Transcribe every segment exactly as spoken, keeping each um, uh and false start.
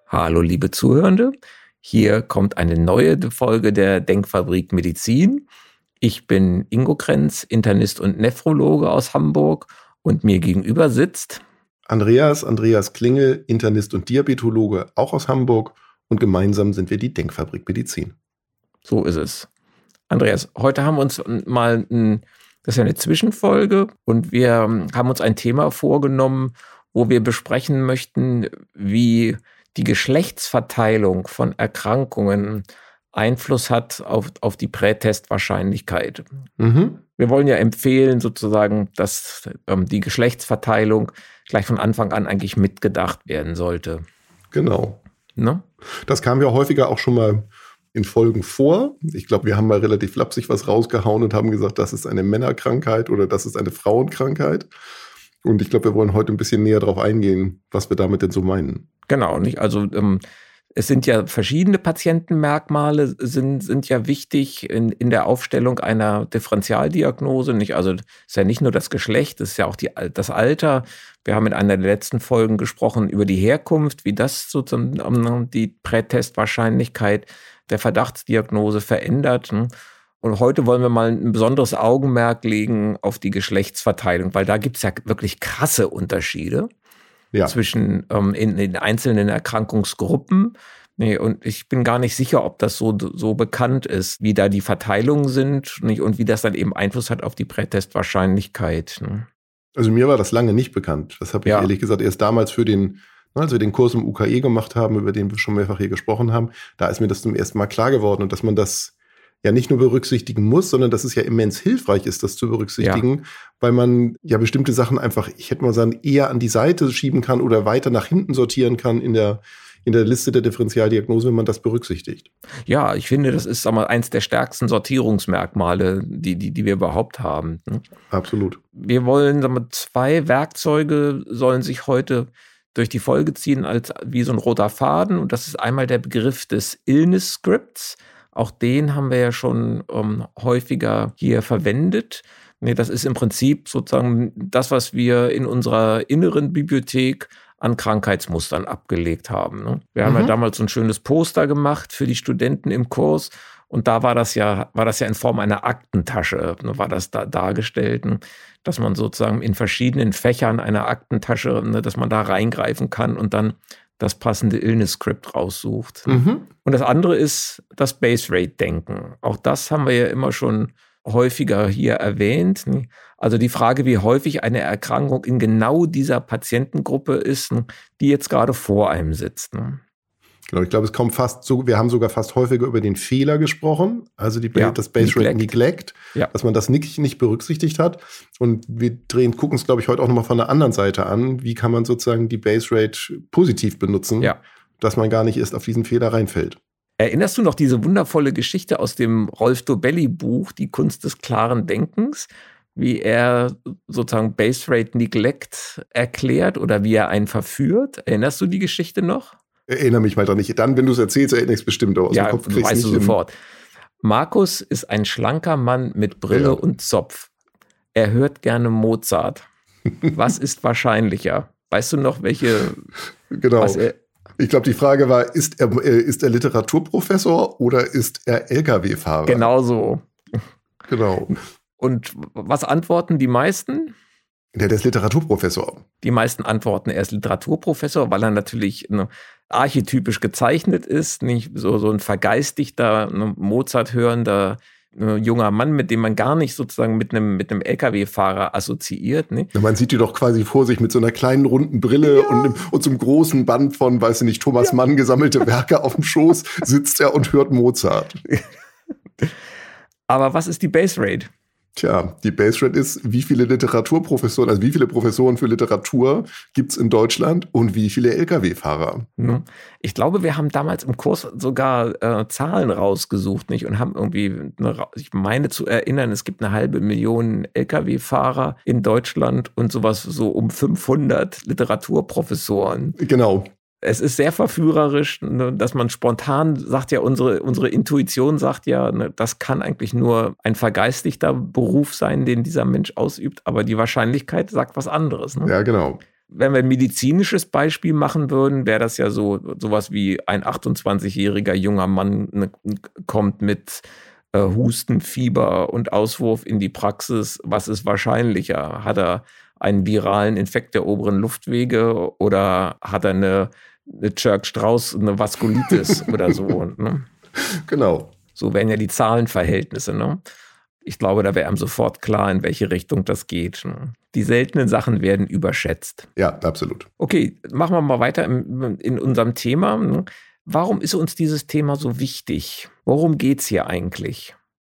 Hallo liebe Zuhörende, hier kommt eine neue Folge der Denkfabrik Medizin. Ich bin Ingo Krenz, Internist und Nephrologe aus Hamburg und mir gegenüber sitzt Andreas, Andreas Klingel, Internist und Diabetologe, auch aus Hamburg, und gemeinsam sind wir die Denkfabrik Medizin. So ist es. Andreas, heute haben wir uns mal, ein, das ist ja eine Zwischenfolge und wir haben uns ein Thema vorgenommen, wo wir besprechen möchten, wie die Geschlechtsverteilung von Erkrankungen Einfluss hat auf, auf die Prätestwahrscheinlichkeit. Mhm. Wir wollen ja empfehlen sozusagen, dass ähm, die Geschlechtsverteilung gleich von Anfang an eigentlich mitgedacht werden sollte. Genau. Ne? Das kam ja häufiger auch schon mal in Folgen vor. Ich glaube, wir haben mal relativ flapsig was rausgehauen und haben gesagt, das ist eine Männerkrankheit oder das ist eine Frauenkrankheit. Und ich glaube, wir wollen heute ein bisschen näher darauf eingehen, was wir damit denn so meinen. Genau, nicht? Also ähm, es sind ja verschiedene Patientenmerkmale, sind, sind ja wichtig in, in der Aufstellung einer Differentialdiagnose. Nicht? Also es ist ja nicht nur das Geschlecht, es ist ja auch die, das Alter. Wir haben in einer der letzten Folgen gesprochen über die Herkunft, wie das sozusagen die Prätestwahrscheinlichkeit der Verdachtsdiagnose verändert. Und heute wollen wir mal ein besonderes Augenmerk legen auf die Geschlechtsverteilung, weil da gibt es ja wirklich krasse Unterschiede. Ja. Zwischen ähm, in den einzelnen Erkrankungsgruppen. Nee, und ich bin gar nicht sicher, ob das so, so bekannt ist, wie da die Verteilungen sind, nicht, und wie das dann eben Einfluss hat auf die Prätestwahrscheinlichkeit. Ne? Also mir war das lange nicht bekannt. Das habe ich ja. ehrlich gesagt erst damals für den, als wir den Kurs im U K E gemacht haben, über den wir schon mehrfach hier gesprochen haben, da ist mir das zum ersten Mal klar geworden und dass man das ja nicht nur berücksichtigen muss, sondern dass es ja immens hilfreich ist, das zu berücksichtigen, ja. weil man ja bestimmte Sachen einfach, ich hätte mal sagen, eher an die Seite schieben kann oder weiter nach hinten sortieren kann in der, in der Liste der Differentialdiagnose, wenn man das berücksichtigt. Ja, ich finde, das ist, sag mal, eins der stärksten Sortierungsmerkmale, die, die, die wir überhaupt haben. Absolut. Wir wollen, sag mal, zwei Werkzeuge sollen sich heute durch die Folge ziehen als wie so ein roter Faden, und das ist einmal der Begriff des Illness Scripts. Auch den haben wir ja schon ähm, häufiger hier verwendet. Nee, das ist im Prinzip sozusagen das, was wir in unserer inneren Bibliothek an Krankheitsmustern abgelegt haben. Ne? Wir mhm. haben ja damals so ein schönes Poster gemacht für die Studenten im Kurs, und da war das ja, war das ja in Form einer Aktentasche, ne, war das da dargestellt, ne? Dass man sozusagen in verschiedenen Fächern einer Aktentasche, ne, dass man da reingreifen kann und dann das passende Illness-Script raussucht. Mhm. Und das andere ist das Base-Rate-Denken. Auch das haben wir ja immer schon häufiger hier erwähnt. Also die Frage, wie häufig eine Erkrankung in genau dieser Patientengruppe ist, die jetzt gerade vor einem sitzt. Genau, ich glaube, es kommt fast so, wir haben sogar fast häufiger über den Fehler gesprochen, also die, ja, das Base Rate Neglect, Neglect ja. dass man das nicht, nicht berücksichtigt hat. Und wir drehen, gucken es, glaube ich, heute auch nochmal von der anderen Seite an. Wie kann man sozusagen die Base Rate positiv benutzen, ja. dass man gar nicht erst auf diesen Fehler reinfällt. Erinnerst du noch diese wundervolle Geschichte aus dem Rolf Dobelli Buch, Die Kunst des klaren Denkens, wie er sozusagen Base Rate Neglect erklärt oder wie er einen verführt? Erinnerst du die Geschichte noch? Erinnere mich mal dran nicht. Dann, wenn du es erzählst, erinnere ich es bestimmt. Aber aus ja, dem Kopf du weißt du sofort. Markus ist ein schlanker Mann mit Brille ja. und Zopf. Er hört gerne Mozart. Was ist wahrscheinlicher? Weißt du noch, welche... Genau. Was er, ich glaube, die Frage war, ist er, ist er Literaturprofessor oder ist er L K W-Fahrer? Genau so. Genau. Und was antworten die meisten? Der, der ist Literaturprofessor. Die meisten antworten, er ist Literaturprofessor, weil er natürlich ne, archetypisch gezeichnet ist, nicht so, so ein vergeistigter, ne, Mozart hörender ne, junger Mann, mit dem man gar nicht sozusagen mit einem, mit einem L K W-Fahrer assoziiert. Ne? Ja, man sieht ihn doch quasi vor sich mit so einer kleinen runden Brille ja. und, und so einem großen Band von, weiß ich nicht, Thomas ja. Mann gesammelte Werke auf dem Schoß, sitzt er und hört Mozart. Aber was ist die Base Rate? Tja, die Base Rate ist, wie viele Literaturprofessoren, also wie viele Professoren für Literatur gibt es in Deutschland und wie viele L K W-Fahrer? Ich glaube, wir haben damals im Kurs sogar äh, Zahlen rausgesucht, nicht? Und haben irgendwie, eine, ich meine zu erinnern, es gibt eine halbe Million L K W-Fahrer in Deutschland und sowas so um fünfhundert Literaturprofessoren. Genau. Es ist sehr verführerisch, dass man spontan sagt, ja, unsere, unsere Intuition sagt ja, das kann eigentlich nur ein vergeistigter Beruf sein, den dieser Mensch ausübt, aber die Wahrscheinlichkeit sagt was anderes. Ne? Ja, genau. Wenn wir ein medizinisches Beispiel machen würden, wäre das ja so sowas wie ein achtundzwanzigjähriger junger Mann ne, kommt mit äh, Husten, Fieber und Auswurf in die Praxis. Was ist wahrscheinlicher? Hat er einen viralen Infekt der oberen Luftwege oder hat er eine, eine Church-Strauß, eine Vaskulitis oder so? Ne? Genau. So wären ja die Zahlenverhältnisse, ne? Ich glaube, da wäre einem sofort klar, in welche Richtung das geht. Die seltenen Sachen werden überschätzt. Ja, absolut. Okay, machen wir mal weiter in, in unserem Thema. Warum ist uns dieses Thema so wichtig? Worum geht es hier eigentlich?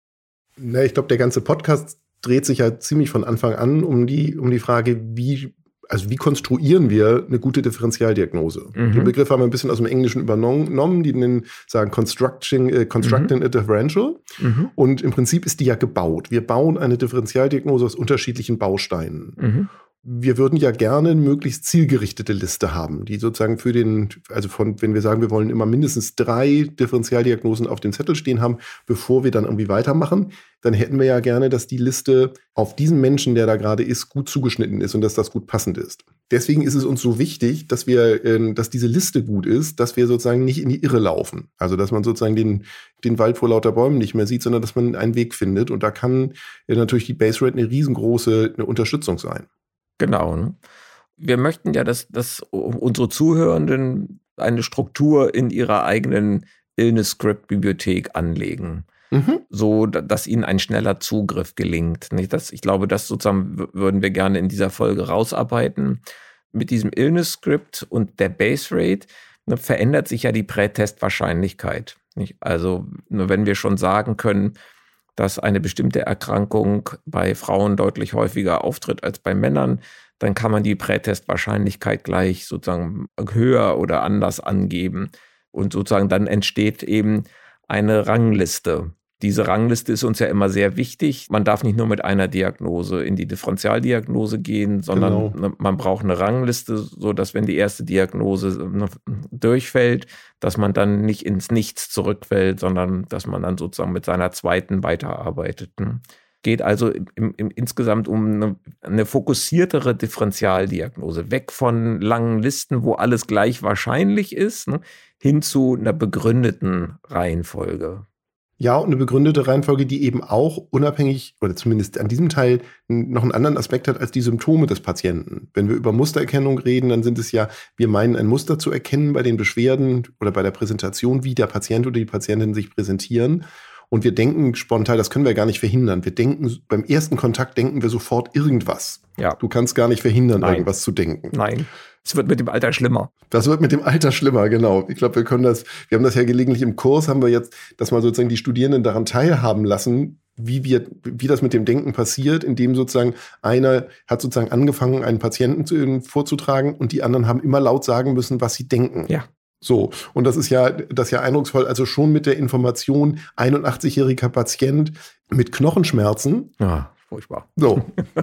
Na, ich glaube, der ganze Podcast dreht sich ja ziemlich von Anfang an um die, um die Frage, wie, also wie konstruieren wir eine gute Differentialdiagnose? Mhm. Den Begriff haben wir ein bisschen aus dem Englischen übernommen, die nennen, sagen Constructing, äh, Constructing mhm. a Differential. Mhm. Und im Prinzip ist die ja gebaut. Wir bauen eine Differentialdiagnose aus unterschiedlichen Bausteinen. Mhm. Wir würden ja gerne eine möglichst zielgerichtete Liste haben, die sozusagen für den, also von, wenn wir sagen, wir wollen immer mindestens drei Differentialdiagnosen auf dem Zettel stehen haben, bevor wir dann irgendwie weitermachen, dann hätten wir ja gerne, dass die Liste auf diesen Menschen, der da gerade ist, gut zugeschnitten ist und dass das gut passend ist. Deswegen ist es uns so wichtig, dass wir, äh, dass diese Liste gut ist, dass wir sozusagen nicht in die Irre laufen. Also, dass man sozusagen den, den Wald vor lauter Bäumen nicht mehr sieht, sondern dass man einen Weg findet. Und da kann äh, natürlich die Base-Rate eine riesengroße eine Unterstützung sein. Genau. Ne? Wir möchten ja, dass, dass unsere Zuhörenden eine Struktur in ihrer eigenen Illness-Script-Bibliothek anlegen. Mhm. So, dass ihnen ein schneller Zugriff gelingt. Nicht? Das, ich glaube, das sozusagen würden wir gerne in dieser Folge rausarbeiten. Mit diesem Illness-Script und der Base-Rate ne, verändert sich ja die Prätestwahrscheinlichkeit. Nicht? Also, nur wenn wir schon sagen können, dass eine bestimmte Erkrankung bei Frauen deutlich häufiger auftritt als bei Männern, dann kann man die Prätestwahrscheinlichkeit gleich sozusagen höher oder anders angeben. Und sozusagen dann entsteht eben eine Rangliste. Diese Rangliste ist uns ja immer sehr wichtig. Man darf nicht nur mit einer Diagnose in die Differentialdiagnose gehen, sondern genau. man braucht eine Rangliste, sodass, wenn die erste Diagnose durchfällt, dass man dann nicht ins Nichts zurückfällt, sondern dass man dann sozusagen mit seiner zweiten weiterarbeitet. Geht also im, im, insgesamt um eine, eine fokussiertere Differentialdiagnose. Weg von langen Listen, wo alles gleich wahrscheinlich ist, ne, hin zu einer begründeten Reihenfolge. Ja, und eine begründete Reihenfolge, die eben auch unabhängig, oder zumindest an diesem Teil, noch einen anderen Aspekt hat als die Symptome des Patienten. Wenn wir über Mustererkennung reden, dann sind es ja, wir meinen, ein Muster zu erkennen bei den Beschwerden oder bei der Präsentation, wie der Patient oder die Patientin sich präsentieren. Und wir denken spontan, das können wir gar nicht verhindern. Wir denken, beim ersten Kontakt denken wir sofort irgendwas. Ja. Du kannst gar nicht verhindern, Nein. irgendwas zu denken. Nein. Es wird mit dem Alter schlimmer. Das wird mit dem Alter schlimmer, genau. Ich glaube, wir können das, wir haben das ja gelegentlich im Kurs, haben wir jetzt, dass mal sozusagen die Studierenden daran teilhaben lassen, wie wir, wie das mit dem Denken passiert, indem sozusagen einer hat sozusagen angefangen, einen Patienten zu, vorzutragen und die anderen haben immer laut sagen müssen, was sie denken. Ja. So, und das ist ja, das ist ja eindrucksvoll, also schon mit der Information, einundachtzigjähriger Patient mit Knochenschmerzen. Ja, furchtbar. So.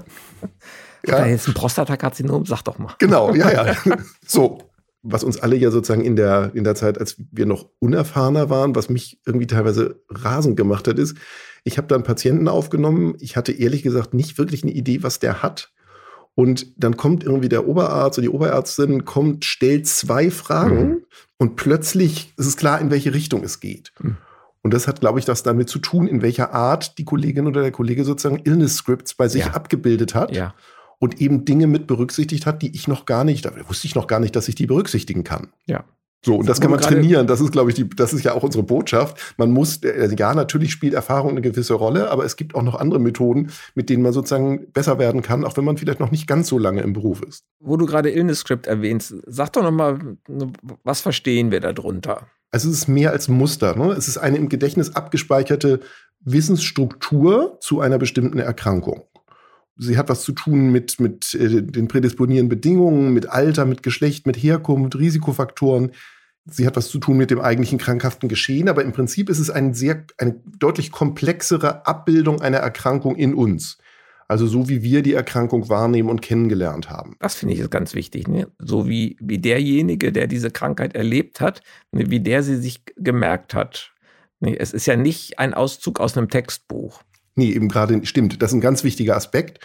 Ja. Hat er jetzt ein Prostatakarzinom? Sag doch mal. Genau, ja, ja. So, was uns alle ja sozusagen in der, in der Zeit, als wir noch unerfahrener waren, was mich irgendwie teilweise rasend gemacht hat, ist, ich habe da einen Patienten aufgenommen. Ich hatte ehrlich gesagt nicht wirklich eine Idee, was der hat. Und dann kommt irgendwie der Oberarzt oder die Oberärztin, kommt, stellt zwei Fragen mhm. und plötzlich ist es klar, in welche Richtung es geht. Mhm. Und das hat, glaube ich, das damit zu tun, in welcher Art die Kollegin oder der Kollege sozusagen Illness-Scripts bei sich ja. abgebildet hat. Ja. Und eben Dinge mit berücksichtigt hat, die ich noch gar nicht, da wusste ich noch gar nicht, dass ich die berücksichtigen kann. Ja. So, und das kann man trainieren. Das ist, glaube ich, die, das ist ja auch unsere Botschaft. Man muss, ja, natürlich spielt Erfahrung eine gewisse Rolle, aber es gibt auch noch andere Methoden, mit denen man sozusagen besser werden kann, auch wenn man vielleicht noch nicht ganz so lange im Beruf ist. Wo du gerade Illness-Script erwähnst, sag doch noch mal, was verstehen wir darunter? Also es ist mehr als Muster. Ne? Es ist eine im Gedächtnis abgespeicherte Wissensstruktur zu einer bestimmten Erkrankung. Sie hat was zu tun mit, mit äh, den prädisponierenden Bedingungen, mit Alter, mit Geschlecht, mit Herkunft, Risikofaktoren. Sie hat was zu tun mit dem eigentlichen krankhaften Geschehen. Aber im Prinzip ist es ein sehr, eine deutlich komplexere Abbildung einer Erkrankung in uns. Also so, wie wir die Erkrankung wahrnehmen und kennengelernt haben. Das finde ich ist ganz wichtig. Ne? So wie, wie derjenige, der diese Krankheit erlebt hat, ne, wie der sie sich gemerkt hat. Ne? Es ist ja nicht ein Auszug aus einem Textbuch. Nee, eben gerade, stimmt. Das ist ein ganz wichtiger Aspekt.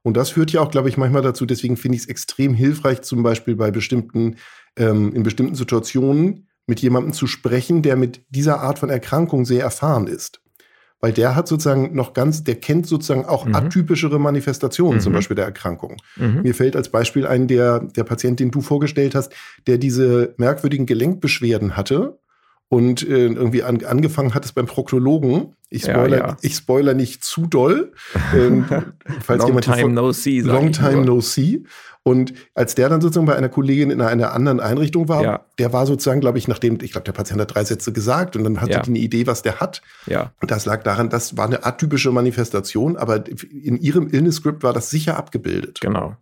Und das führt ja auch, glaube ich, manchmal dazu, deswegen finde ich es extrem hilfreich, zum Beispiel bei bestimmten, ähm, in bestimmten Situationen mit jemandem zu sprechen, der mit dieser Art von Erkrankung sehr erfahren ist. Weil der hat sozusagen noch ganz, der kennt sozusagen auch mhm. atypischere Manifestationen, mhm. zum Beispiel der Erkrankung. Mhm. Mir fällt als Beispiel ein, der, der Patient, den du vorgestellt hast, der diese merkwürdigen Gelenkbeschwerden hatte und äh, irgendwie an, angefangen hat es beim Proktologen. Ich spoiler, ja, ja. ich spoiler nicht zu doll. Ähm, falls long jemand time no see. Long time no see. Und als der dann sozusagen bei einer Kollegin in einer anderen Einrichtung war, ja. der war sozusagen, glaube ich, nachdem, ich glaube, der Patient hat drei Sätze gesagt und dann hatte ja. die eine Idee, was der hat. Ja. Und das lag daran, das war eine atypische Manifestation, aber in ihrem Illness-Script war das sicher abgebildet. Genau.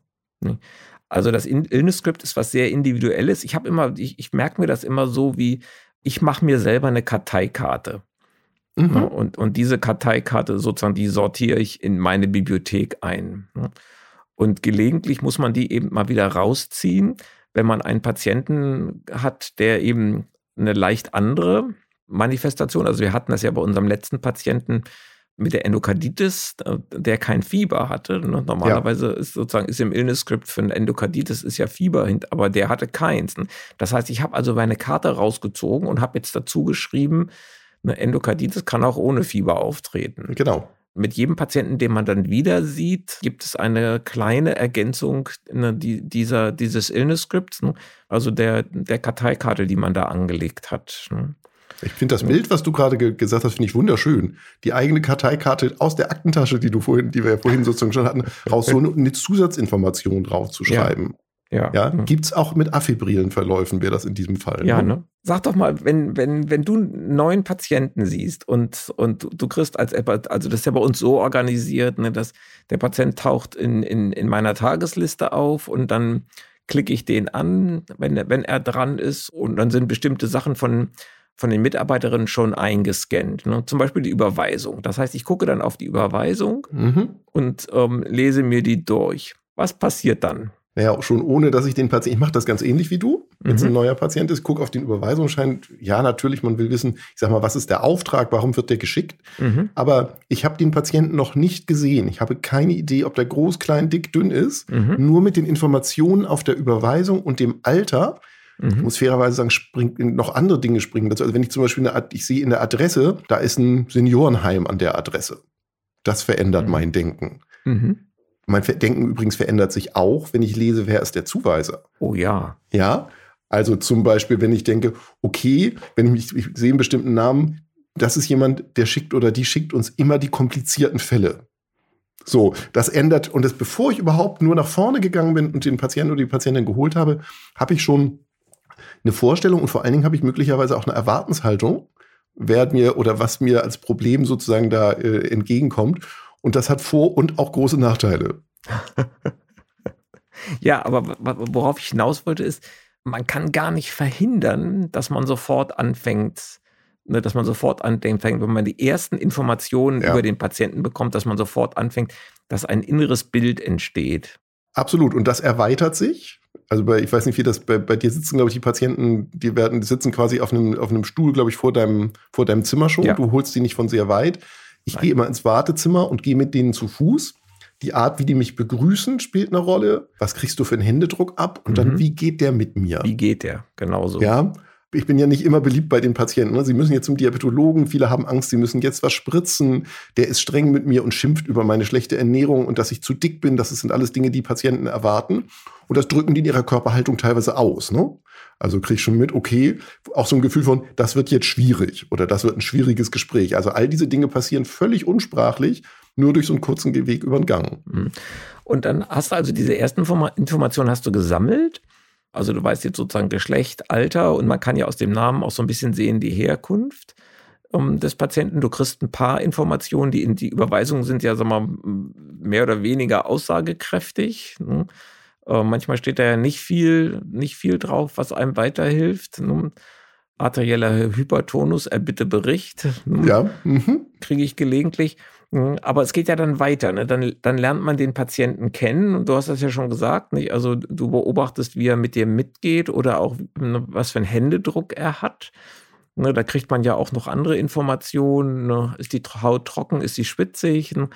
Also das Illness-Script ist was sehr Individuelles. Ich habe immer, ich, ich merke mir das immer so wie, ich mache mir selber eine Karteikarte. Mhm. Ja, und, und diese Karteikarte sozusagen, die sortiere ich in meine Bibliothek ein. Ja. Und gelegentlich muss man die eben mal wieder rausziehen, wenn man einen Patienten hat, der eben eine leicht andere Manifestation, also wir hatten das ja bei unserem letzten Patienten mit der Endokarditis, der kein Fieber hatte. Normalerweise ja. ist sozusagen ist im Illness-Script für eine Endokarditis ist ja Fieber, aber der hatte keins. Das heißt, ich habe also meine Karte rausgezogen und habe jetzt dazu geschrieben, eine Endokarditis kann auch ohne Fieber auftreten. Genau. Mit jedem Patienten, den man dann wieder sieht, gibt es eine kleine Ergänzung ne, die, dieser, dieses Illness-Scripts, ne? Also der, der Karteikarte, die man da angelegt hat. Ne? Ich finde das Bild, was du gerade ge- gesagt hast, finde ich wunderschön. Die eigene Karteikarte aus der Aktentasche, die du vorhin, die wir ja vorhin sozusagen schon hatten, raus so eine, eine Zusatzinformation drauf zu schreiben. Ja. Ja, ja. Gibt es auch mit affibrilen Verläufen, wäre das in diesem Fall. Ja, ne? ne? Sag doch mal, wenn, wenn, wenn du einen neuen Patienten siehst und, und du kriegst als, also das ist ja bei uns so organisiert, ne, dass der Patient taucht in, in, in meiner Tagesliste auf und dann klicke ich den an, wenn, wenn er dran ist und dann sind bestimmte Sachen von, von den Mitarbeiterinnen schon eingescannt. Ne? Zum Beispiel die Überweisung. Das heißt, ich gucke dann auf die Überweisung mhm. und ähm, lese mir die durch. Was passiert dann? Naja, schon ohne, dass ich den Patienten, ich mache das ganz ähnlich wie du, wenn es mhm. ein neuer Patient ist, gucke auf den Überweisungsschein. Ja, natürlich, man will wissen, ich sag mal, was ist der Auftrag, warum wird der geschickt? Mhm. Aber ich habe den Patienten noch nicht gesehen. Ich habe keine Idee, ob der groß, klein, dick, dünn ist. Mhm. Nur mit den Informationen auf der Überweisung und dem Alter, mhm. ich muss fairerweise sagen, springen noch andere Dinge springen dazu. Also wenn ich zum Beispiel, eine, ich sehe in der Adresse, da ist ein Seniorenheim an der Adresse. Das verändert mhm. mein Denken. Mhm. Mein Denken übrigens verändert sich auch, wenn ich lese, wer ist der Zuweiser. Oh ja. Ja, also zum Beispiel, wenn ich denke, okay, wenn ich mich, ich sehe einen bestimmten Namen, das ist jemand, der schickt oder die schickt uns immer die komplizierten Fälle. So, das ändert, und das, bevor ich überhaupt nur nach vorne gegangen bin und den Patienten oder die Patientin geholt habe, habe ich schon eine Vorstellung und vor allen Dingen habe ich möglicherweise auch eine Erwartenshaltung, wer mir oder was mir als Problem sozusagen da äh, entgegenkommt. Und das hat Vor- und auch große Nachteile. Ja, aber worauf ich hinaus wollte ist, man kann gar nicht verhindern, dass man sofort anfängt, ne, dass man sofort anfängt, wenn man die ersten Informationen ja. über den Patienten bekommt, dass man sofort anfängt, dass ein inneres Bild entsteht. Absolut. Und das erweitert sich. Also bei, ich weiß nicht, wie das bei, bei dir sitzen, glaube ich, die Patienten, die werden, die sitzen quasi auf einem, auf einem Stuhl, glaube ich, vor deinem, vor deinem Zimmer schon. Ja. Du holst die nicht von sehr weit. Ich Nein. gehe immer ins Wartezimmer und gehe mit denen zu Fuß. Die Art, wie die mich begrüßen, spielt eine Rolle. Was kriegst du für einen Händedruck ab? Und mhm. dann, wie geht der mit mir? Wie geht der? Genauso. Ja, ich bin ja nicht immer beliebt bei den Patienten. Sie müssen jetzt zum Diabetologen. Viele haben Angst, sie müssen jetzt was spritzen. Der ist streng mit mir und schimpft über meine schlechte Ernährung und dass ich zu dick bin. Das sind alles Dinge, die Patienten erwarten. Und das drücken die in ihrer Körperhaltung teilweise aus, ne? Also kriege ich schon mit, okay, auch so ein Gefühl von, das wird jetzt schwierig oder das wird ein schwieriges Gespräch. Also all diese Dinge passieren völlig unsprachlich, nur durch so einen kurzen Weg über den Gang. Und dann hast du also diese ersten Informationen hast du gesammelt. Also du weißt jetzt sozusagen Geschlecht, Alter und man kann ja aus dem Namen auch so ein bisschen sehen die Herkunft um, des Patienten. Du kriegst ein paar Informationen, die in die Überweisungen sind ja, sag mal, mehr oder weniger aussagekräftig. Ne? Manchmal steht da ja nicht viel, nicht viel drauf, was einem weiterhilft. Arterieller Hypertonus, erbitte Bericht. Ja. Mhm. Kriege ich gelegentlich. Aber es geht ja dann weiter. Ne? Dann, dann lernt man den Patienten kennen. Und du hast das ja schon gesagt. Nicht? Also du beobachtest, wie er mit dir mitgeht oder auch, ne, was für einen Händedruck er hat. Ne? Da kriegt man ja auch noch andere Informationen. Ne? Ist die Haut trocken? Ist sie schwitzig? Ne?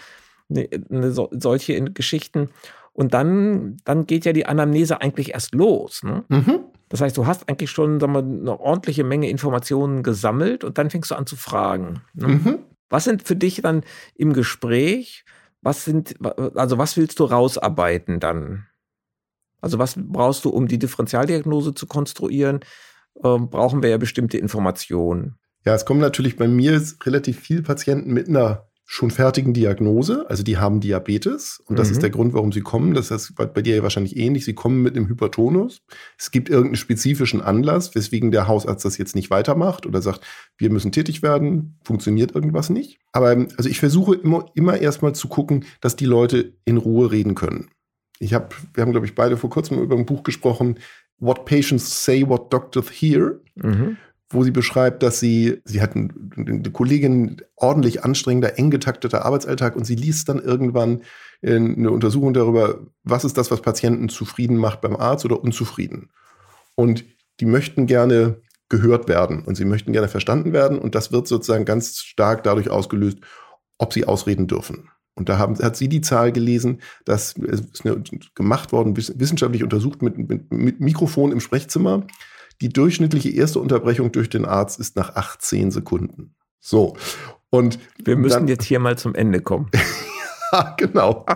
ne, ne, so, solche Geschichten. Und dann, dann geht ja die Anamnese eigentlich erst los. Ne? Mhm. Das heißt, du hast eigentlich schon, sagen wir, eine ordentliche Menge Informationen gesammelt und dann fängst du an zu fragen. Ne? Mhm. Was sind für dich dann im Gespräch, was sind, also was willst du rausarbeiten dann? Also was brauchst du, um die Differentialdiagnose zu konstruieren? Ähm, brauchen wir ja bestimmte Informationen. Ja, es kommen natürlich bei mir relativ viele Patienten mit einer schon fertigen Diagnose. Also die haben Diabetes und das mhm. ist der Grund, warum sie kommen. Das ist bei dir ja wahrscheinlich ähnlich. Sie kommen mit einem Hypertonus. Es gibt irgendeinen spezifischen Anlass, weswegen der Hausarzt das jetzt nicht weitermacht oder sagt, wir müssen tätig werden, funktioniert irgendwas nicht. Aber also ich versuche immer, immer erstmal zu gucken, dass die Leute in Ruhe reden können. Ich habe, wir haben, glaube ich, beide vor kurzem über ein Buch gesprochen, What Patients Say, What Doctors Hear, mhm. wo sie beschreibt, dass sie, sie hatten eine Kollegin, ordentlich anstrengender, eng getakteter Arbeitsalltag und sie liest dann irgendwann eine Untersuchung darüber, was ist das, was Patienten zufrieden macht beim Arzt oder unzufrieden. Und die möchten gerne gehört werden und sie möchten gerne verstanden werden und das wird sozusagen ganz stark dadurch ausgelöst, ob sie ausreden dürfen. Und da haben, hat sie die Zahl gelesen, dass es ist eine, gemacht worden, wissenschaftlich untersucht mit, mit, mit Mikrofon im Sprechzimmer. Die durchschnittliche erste Unterbrechung durch den Arzt ist nach achtzehn Sekunden. So. Und wir müssen dann, jetzt hier mal zum Ende kommen. Ja, genau.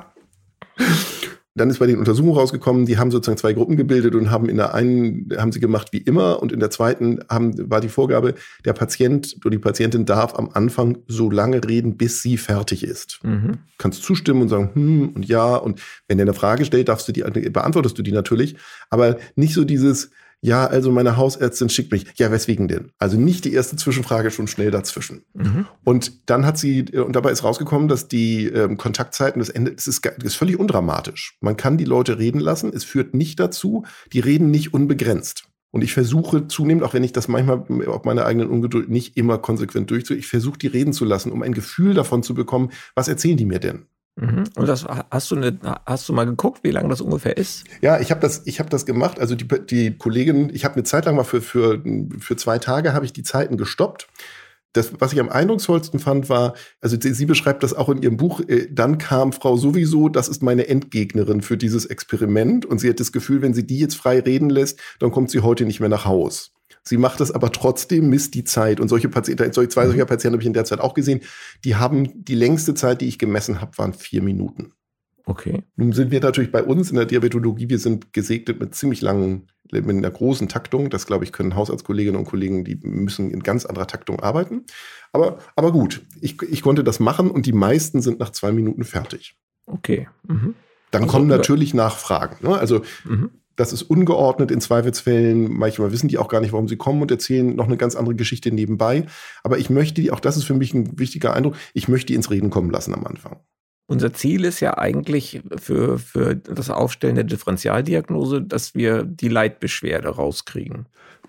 Dann ist bei den Untersuchungen rausgekommen, die haben sozusagen zwei Gruppen gebildet und haben in der einen, haben sie gemacht wie immer und in der zweiten haben, war die Vorgabe, der Patient oder die Patientin darf am Anfang so lange reden, bis sie fertig ist. Mhm. Du kannst zustimmen und sagen, hm und ja und wenn der eine Frage stellt, darfst du die, beantwortest du die natürlich, aber nicht so dieses, ja, also meine Hausärztin schickt mich. Ja, weswegen denn? Also nicht die erste Zwischenfrage schon schnell dazwischen. Mhm. Und dann hat sie, und dabei ist rausgekommen, dass die ähm, Kontaktzeiten, das Ende, das ist, das ist völlig undramatisch. Man kann die Leute reden lassen. Es führt nicht dazu, die reden nicht unbegrenzt. Und ich versuche zunehmend, auch wenn ich das manchmal auf meiner eigenen Ungeduld nicht immer konsequent durchziehe, ich versuche die reden zu lassen, um ein Gefühl davon zu bekommen, was erzählen die mir denn? Und das hast du eine, hast du mal geguckt, wie lange das ungefähr ist? Ja, ich habe das, ich habe das gemacht. Also die, die Kollegin, ich habe eine Zeit lang mal für für für zwei Tage habe ich die Zeiten gestoppt. Das, was ich am eindrucksvollsten fand, war, also sie, sie beschreibt das auch in ihrem Buch. Äh, dann kam Frau sowieso, das ist meine Endgegnerin für dieses Experiment, und sie hat das Gefühl, wenn sie die jetzt frei reden lässt, dann kommt sie heute nicht mehr nach Haus. Sie macht das aber trotzdem, misst die Zeit. Und solche Patienten, solche zwei solcher Patienten habe ich in der Zeit auch gesehen. Die haben die längste Zeit, die ich gemessen habe, waren vier Minuten. Okay. Nun sind wir natürlich bei uns in der Diabetologie, wir sind gesegnet mit ziemlich langen, mit einer großen Taktung. Das, glaube ich, können Hausarztkolleginnen und Kollegen, die müssen in ganz anderer Taktung arbeiten. Aber, aber gut, ich, ich konnte das machen und die meisten sind nach zwei Minuten fertig. Okay. Mhm. Dann also, kommen natürlich Nachfragen. Ne? Also mhm. Das ist ungeordnet in Zweifelsfällen. Manchmal wissen die auch gar nicht, warum sie kommen und erzählen noch eine ganz andere Geschichte nebenbei. Aber ich möchte die, auch das ist für mich ein wichtiger Eindruck, ich möchte die ins Reden kommen lassen am Anfang. Unser Ziel ist ja eigentlich für, für das Aufstellen der Differentialdiagnose, dass wir die Leitbeschwerde rauskriegen.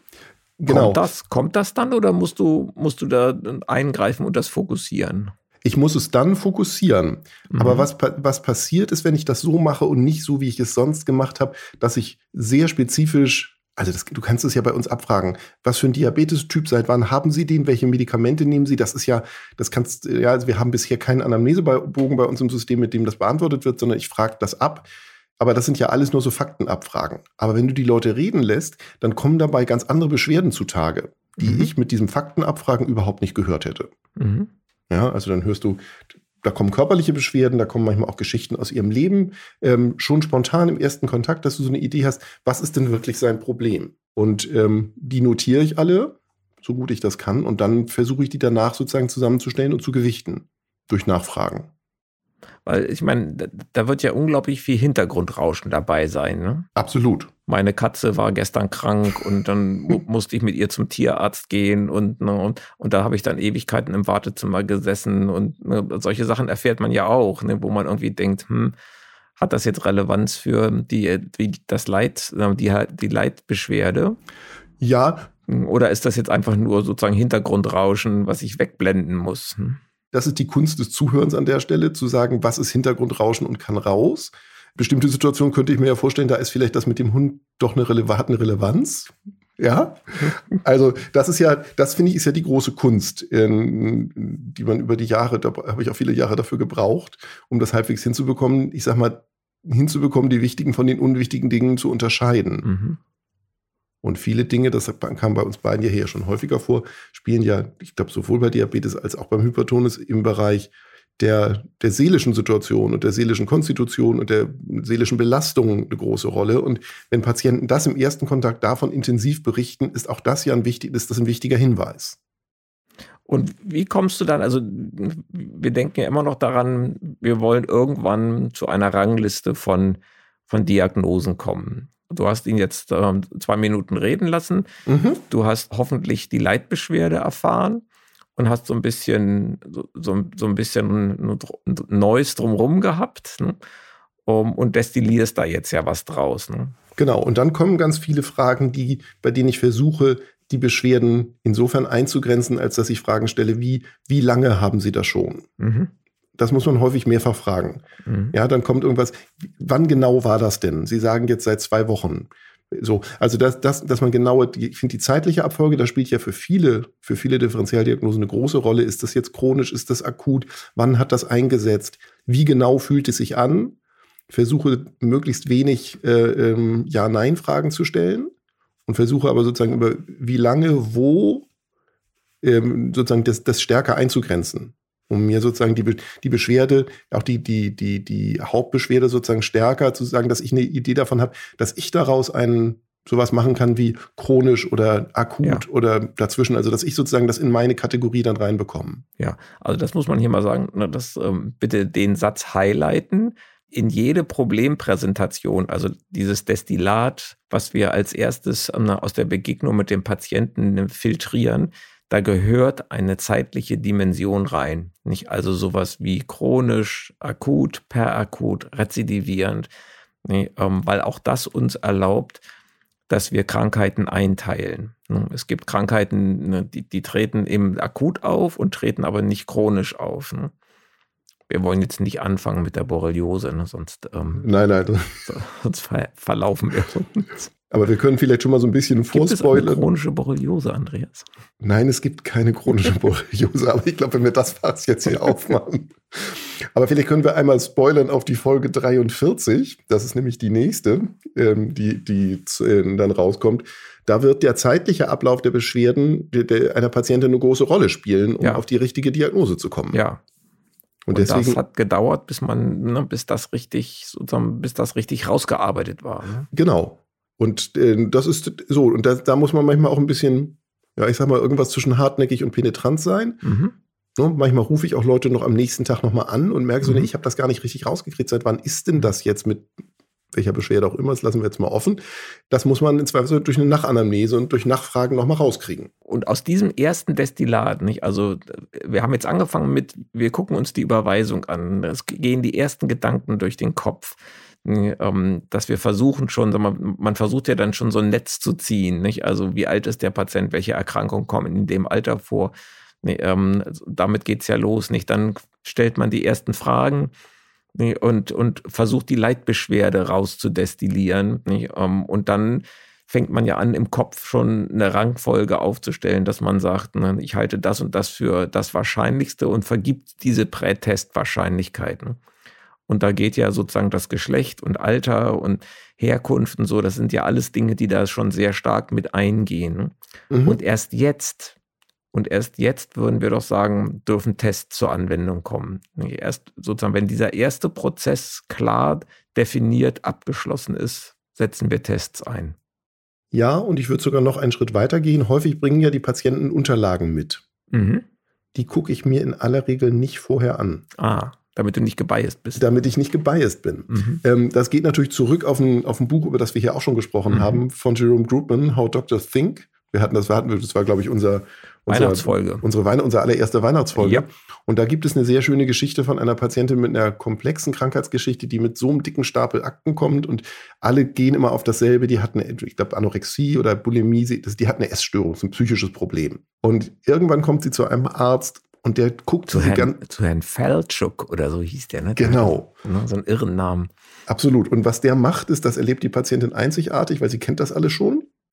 Genau. Kommt das, kommt das dann oder musst du, musst du da eingreifen und das fokussieren? Ich muss es dann fokussieren. Mhm. Aber was, was passiert ist, wenn ich das so mache und nicht so, wie ich es sonst gemacht habe, dass ich sehr spezifisch, also das, du kannst es ja bei uns abfragen, was für ein Diabetes-Typ, seit wann haben Sie den, welche Medikamente nehmen Sie? Das ist ja, das kannst, ja, also wir haben bisher keinen Anamnesebogen bei uns im System, mit dem das beantwortet wird, sondern ich frage das ab. Aber das sind ja alles nur so Faktenabfragen. Aber wenn du die Leute reden lässt, dann kommen dabei ganz andere Beschwerden zutage, die mhm. ich mit diesem Faktenabfragen überhaupt nicht gehört hätte. Mhm. Ja, also dann hörst du, da kommen körperliche Beschwerden, da kommen manchmal auch Geschichten aus ihrem Leben, ähm, schon spontan im ersten Kontakt, dass du so eine Idee hast, was ist denn wirklich sein Problem? Und ähm, die notiere ich alle, so gut ich das kann, und dann versuche ich die danach sozusagen zusammenzustellen und zu gewichten durch Nachfragen. Weil ich meine, da wird ja unglaublich viel Hintergrundrauschen dabei sein. Ne? Absolut. Meine Katze war gestern krank und dann musste ich mit ihr zum Tierarzt gehen und, ne, und, und da habe ich dann Ewigkeiten im Wartezimmer gesessen und ne, solche Sachen erfährt man ja auch, ne, wo man irgendwie denkt, hm, hat das jetzt Relevanz für die, die, das Leid, die, die Leitbeschwerde? Ja. Oder ist das jetzt einfach nur sozusagen Hintergrundrauschen, was ich wegblenden muss? Hm? Das ist die Kunst des Zuhörens an der Stelle, zu sagen, was ist Hintergrundrauschen und kann raus. Bestimmte Situationen könnte ich mir ja vorstellen, da ist vielleicht das mit dem Hund doch eine, Rele- hat eine Relevanz. Ja, also das ist ja, das finde ich, ist ja die große Kunst, ähm, die man über die Jahre, da habe ich auch viele Jahre dafür gebraucht, um das halbwegs hinzubekommen, ich sag mal, hinzubekommen, die wichtigen von den unwichtigen Dingen zu unterscheiden. Mhm. Und viele Dinge, das kam bei uns beiden ja hier schon häufiger vor, spielen ja, ich glaube, sowohl bei Diabetes als auch beim Hypertonus im Bereich der, der seelischen Situation und der seelischen Konstitution und der seelischen Belastung eine große Rolle. Und wenn Patienten das im ersten Kontakt davon intensiv berichten, ist auch das ja ein wichtig, ist das ein wichtiger Hinweis. Und wie kommst du dann, also wir denken ja immer noch daran, wir wollen irgendwann zu einer Rangliste von, von Diagnosen kommen. Du hast ihn jetzt äh, zwei Minuten reden lassen. Mhm. Du hast hoffentlich die Leitbeschwerde erfahren und hast so ein bisschen so, so, so ein bisschen Neues drumherum gehabt, ne? um, und destillierst da jetzt ja was draus. Ne? Genau, und dann kommen ganz viele Fragen, die, bei denen ich versuche, die Beschwerden insofern einzugrenzen, als dass ich Fragen stelle, wie, wie lange haben Sie das schon? Mhm. Das muss man häufig mehrfach fragen. Mhm. Ja, dann kommt irgendwas, wann genau war das denn? Sie sagen jetzt seit zwei Wochen. So, also das, das, dass man genau, ich finde die zeitliche Abfolge, das spielt ja für viele, für viele Differentialdiagnosen eine große Rolle. Ist das jetzt chronisch? Ist das akut? Wann hat das eingesetzt? Wie genau fühlt es sich an? Ich versuche möglichst wenig äh, ähm, Ja-Nein-Fragen zu stellen und versuche aber sozusagen über wie lange, wo ähm, sozusagen das, das stärker einzugrenzen. Um mir sozusagen die, die Beschwerde, auch die, die, die, die Hauptbeschwerde sozusagen stärker zu sagen, dass ich eine Idee davon habe, dass ich daraus einen sowas machen kann wie chronisch oder akut ja. oder dazwischen. Also dass ich sozusagen das in meine Kategorie dann reinbekomme. Ja, also das muss man hier mal sagen, das, ähm, bitte den Satz highlighten. In jede Problempräsentation, also dieses Destillat, was wir als erstes ähm, aus der Begegnung mit dem Patienten filtrieren, da gehört eine zeitliche Dimension rein. Nicht also sowas wie chronisch, akut, perakut, rezidivierend. Nee, ähm, weil auch das uns erlaubt, dass wir Krankheiten einteilen. Es gibt Krankheiten, die, die treten eben akut auf und treten aber nicht chronisch auf. Ne? Wir wollen jetzt nicht anfangen mit der Borreliose, ne? sonst, ähm, nein, nein. sonst ver- verlaufen wir uns. Aber wir können vielleicht schon mal so ein bisschen vorspoilern. Gibt es eine chronische Borreliose, Andreas? Nein, es gibt keine chronische Borreliose, aber ich glaube, wenn wir das Fass jetzt hier aufmachen. Aber vielleicht können wir einmal spoilern auf die Folge dreiundvierzig. Das ist nämlich die nächste, ähm, die, die äh, dann rauskommt. Da wird der zeitliche Ablauf der Beschwerden der, der einer Patientin eine große Rolle spielen, um ja. auf die richtige Diagnose zu kommen. Ja. Und, und deswegen, das hat gedauert, bis man, ne, bis das richtig, sozusagen, bis das richtig rausgearbeitet war. Ne? Genau. Und äh, das ist so, und da, da muss man manchmal auch ein bisschen, ja, ich sag mal, irgendwas zwischen hartnäckig und penetrant sein. Mhm. Ne, manchmal rufe ich auch Leute noch am nächsten Tag nochmal an und merke so, mhm. nee, ich habe das gar nicht richtig rausgekriegt. Seit wann ist denn das jetzt mit welcher Beschwerde auch immer? Das lassen wir jetzt mal offen. Das muss man in Zweifel durch eine Nachanamnese und durch Nachfragen nochmal rauskriegen. Und aus diesem ersten Destillat, nicht? Also wir haben jetzt angefangen mit, wir gucken uns die Überweisung an. Es gehen die ersten Gedanken durch den Kopf. Dass wir versuchen schon, man versucht ja dann schon so ein Netz zu ziehen, nicht? Also wie alt ist der Patient, welche Erkrankungen kommen in dem Alter vor, nee, ähm, damit geht's ja los, nicht? Dann stellt man die ersten Fragen, nee, und, und versucht die Leitbeschwerde rauszudestillieren, nicht? Ähm, und dann fängt man ja an, im Kopf schon eine Rangfolge aufzustellen, dass man sagt, ne, ich halte das und das für das Wahrscheinlichste und vergibt diese Prätestwahrscheinlichkeiten. Und da geht ja sozusagen das Geschlecht und Alter und Herkunft und so, das sind ja alles Dinge, die da schon sehr stark mit eingehen. Mhm. Und erst jetzt, und erst jetzt würden wir doch sagen, dürfen Tests zur Anwendung kommen. Erst sozusagen, wenn dieser erste Prozess klar definiert, abgeschlossen ist, setzen wir Tests ein. Ja, und ich würde sogar noch einen Schritt weiter gehen. Häufig bringen ja die Patienten Unterlagen mit. Mhm. Die gucke ich mir in aller Regel nicht vorher an. Ah. Damit du nicht gebiased bist. Damit ich nicht gebiased bin. Mhm. Ähm, das geht natürlich zurück auf ein, auf ein Buch, über das wir hier auch schon gesprochen mhm. haben, von Jerome Groopman, How Doctors Think. Wir hatten das, wir hatten, das war, glaube ich, unser, unser Weihnachtsfolge. Unsere Weihn- unsere allererste Weihnachtsfolge. Ja. Und da gibt es eine sehr schöne Geschichte von einer Patientin mit einer komplexen Krankheitsgeschichte, die mit so einem dicken Stapel Akten kommt und alle gehen immer auf dasselbe. Die hat eine, ich glaube, Anorexie oder Bulimie, die hat eine Essstörung, das ist ein psychisches Problem. Und irgendwann kommt sie zu einem Arzt, und der guckt zu Herrn, zu Herrn Feldschuk oder so hieß der, ne? Genau. Ne, so einen irren Namen. Absolut. Und was der macht, ist, das erlebt die Patientin einzigartig, weil sie kennt das alles schon.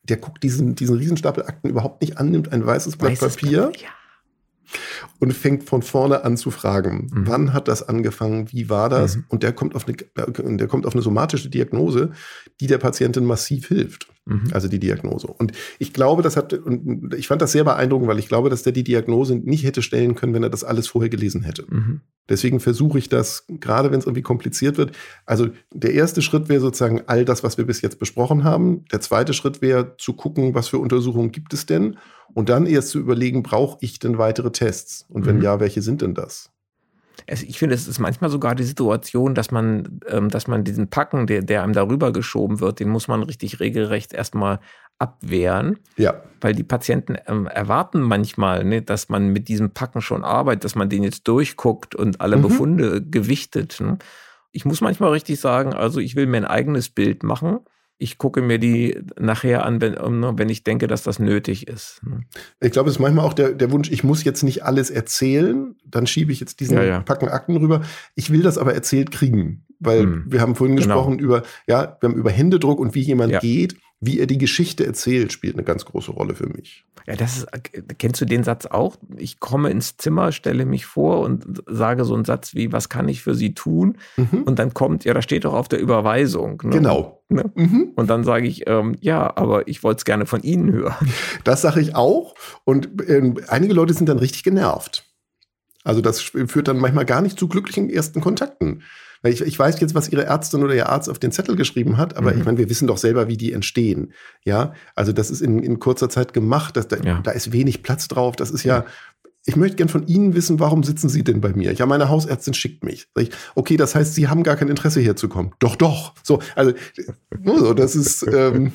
der guckt diesen, diesen Riesenstapel Akten überhaupt nicht an, nimmt ein weißes Blatt weißes Papier Blatt, ja. und fängt von vorne an zu fragen, mhm. wann hat das angefangen, wie war das? Mhm. Und der kommt auf eine, der kommt auf eine somatische Diagnose, die der Patientin massiv hilft. Mhm. Also die Diagnose. Und ich glaube, das hat, und ich fand das sehr beeindruckend, weil ich glaube, dass der die Diagnose nicht hätte stellen können, wenn er das alles vorher gelesen hätte. Mhm. Deswegen versuche ich das, gerade wenn es irgendwie kompliziert wird. Also der erste Schritt wäre sozusagen all das, was wir bis jetzt besprochen haben. Der zweite Schritt wäre zu gucken, was für Untersuchungen gibt es denn? Und dann erst zu überlegen, brauche ich denn weitere Tests? Und wenn mhm. ja, welche sind denn das? Ich finde, es ist manchmal sogar die Situation, dass man, ähm, dass man diesen Packen, der, der einem darüber geschoben wird, den muss man richtig regelrecht erstmal abwehren. Ja. Weil die Patienten ähm, erwarten manchmal, ne, dass man mit diesem Packen schon arbeitet, dass man den jetzt durchguckt und alle mhm. Befunde gewichtet. Ne? Ich muss manchmal richtig sagen, also ich will mir ein eigenes Bild machen. Ich gucke mir die nachher an, wenn, wenn ich denke, dass das nötig ist. Ich glaube, es ist manchmal auch der, der Wunsch, ich muss jetzt nicht alles erzählen, dann schiebe ich jetzt diesen ja, ja. Packen Akten rüber. Ich will das aber erzählt kriegen, weil hm. wir haben vorhin genau. gesprochen über, ja, wir haben über Händedruck und wie jemand ja. geht. Wie er die Geschichte erzählt, spielt eine ganz große Rolle für mich. Ja, das ist, kennst du den Satz auch? Ich komme ins Zimmer, stelle mich vor und sage so einen Satz wie, was kann ich für Sie tun? Mhm. Und dann kommt, ja, da steht doch auf der Überweisung. Ne? Genau. Ne? Mhm. Und dann sage ich, ähm, ja, aber ich wollte es gerne von Ihnen hören. Das sage ich auch. Und äh, einige Leute sind dann richtig genervt. Also das führt dann manchmal gar nicht zu glücklichen ersten Kontakten. Ich, ich weiß jetzt, was Ihre Ärztin oder Ihr Arzt auf den Zettel geschrieben hat, aber mhm. ich meine, wir wissen doch selber, wie die entstehen. Ja, also das ist in, in kurzer Zeit gemacht, das, da, ja. da ist wenig Platz drauf. Das ist ja, ja. ich möchte gern von Ihnen wissen, warum sitzen Sie denn bei mir? Ja, meine Hausärztin schickt mich. Sag ich, okay, das heißt, Sie haben gar kein Interesse herzukommen. Doch, doch. So, also nur so, das ist. Ähm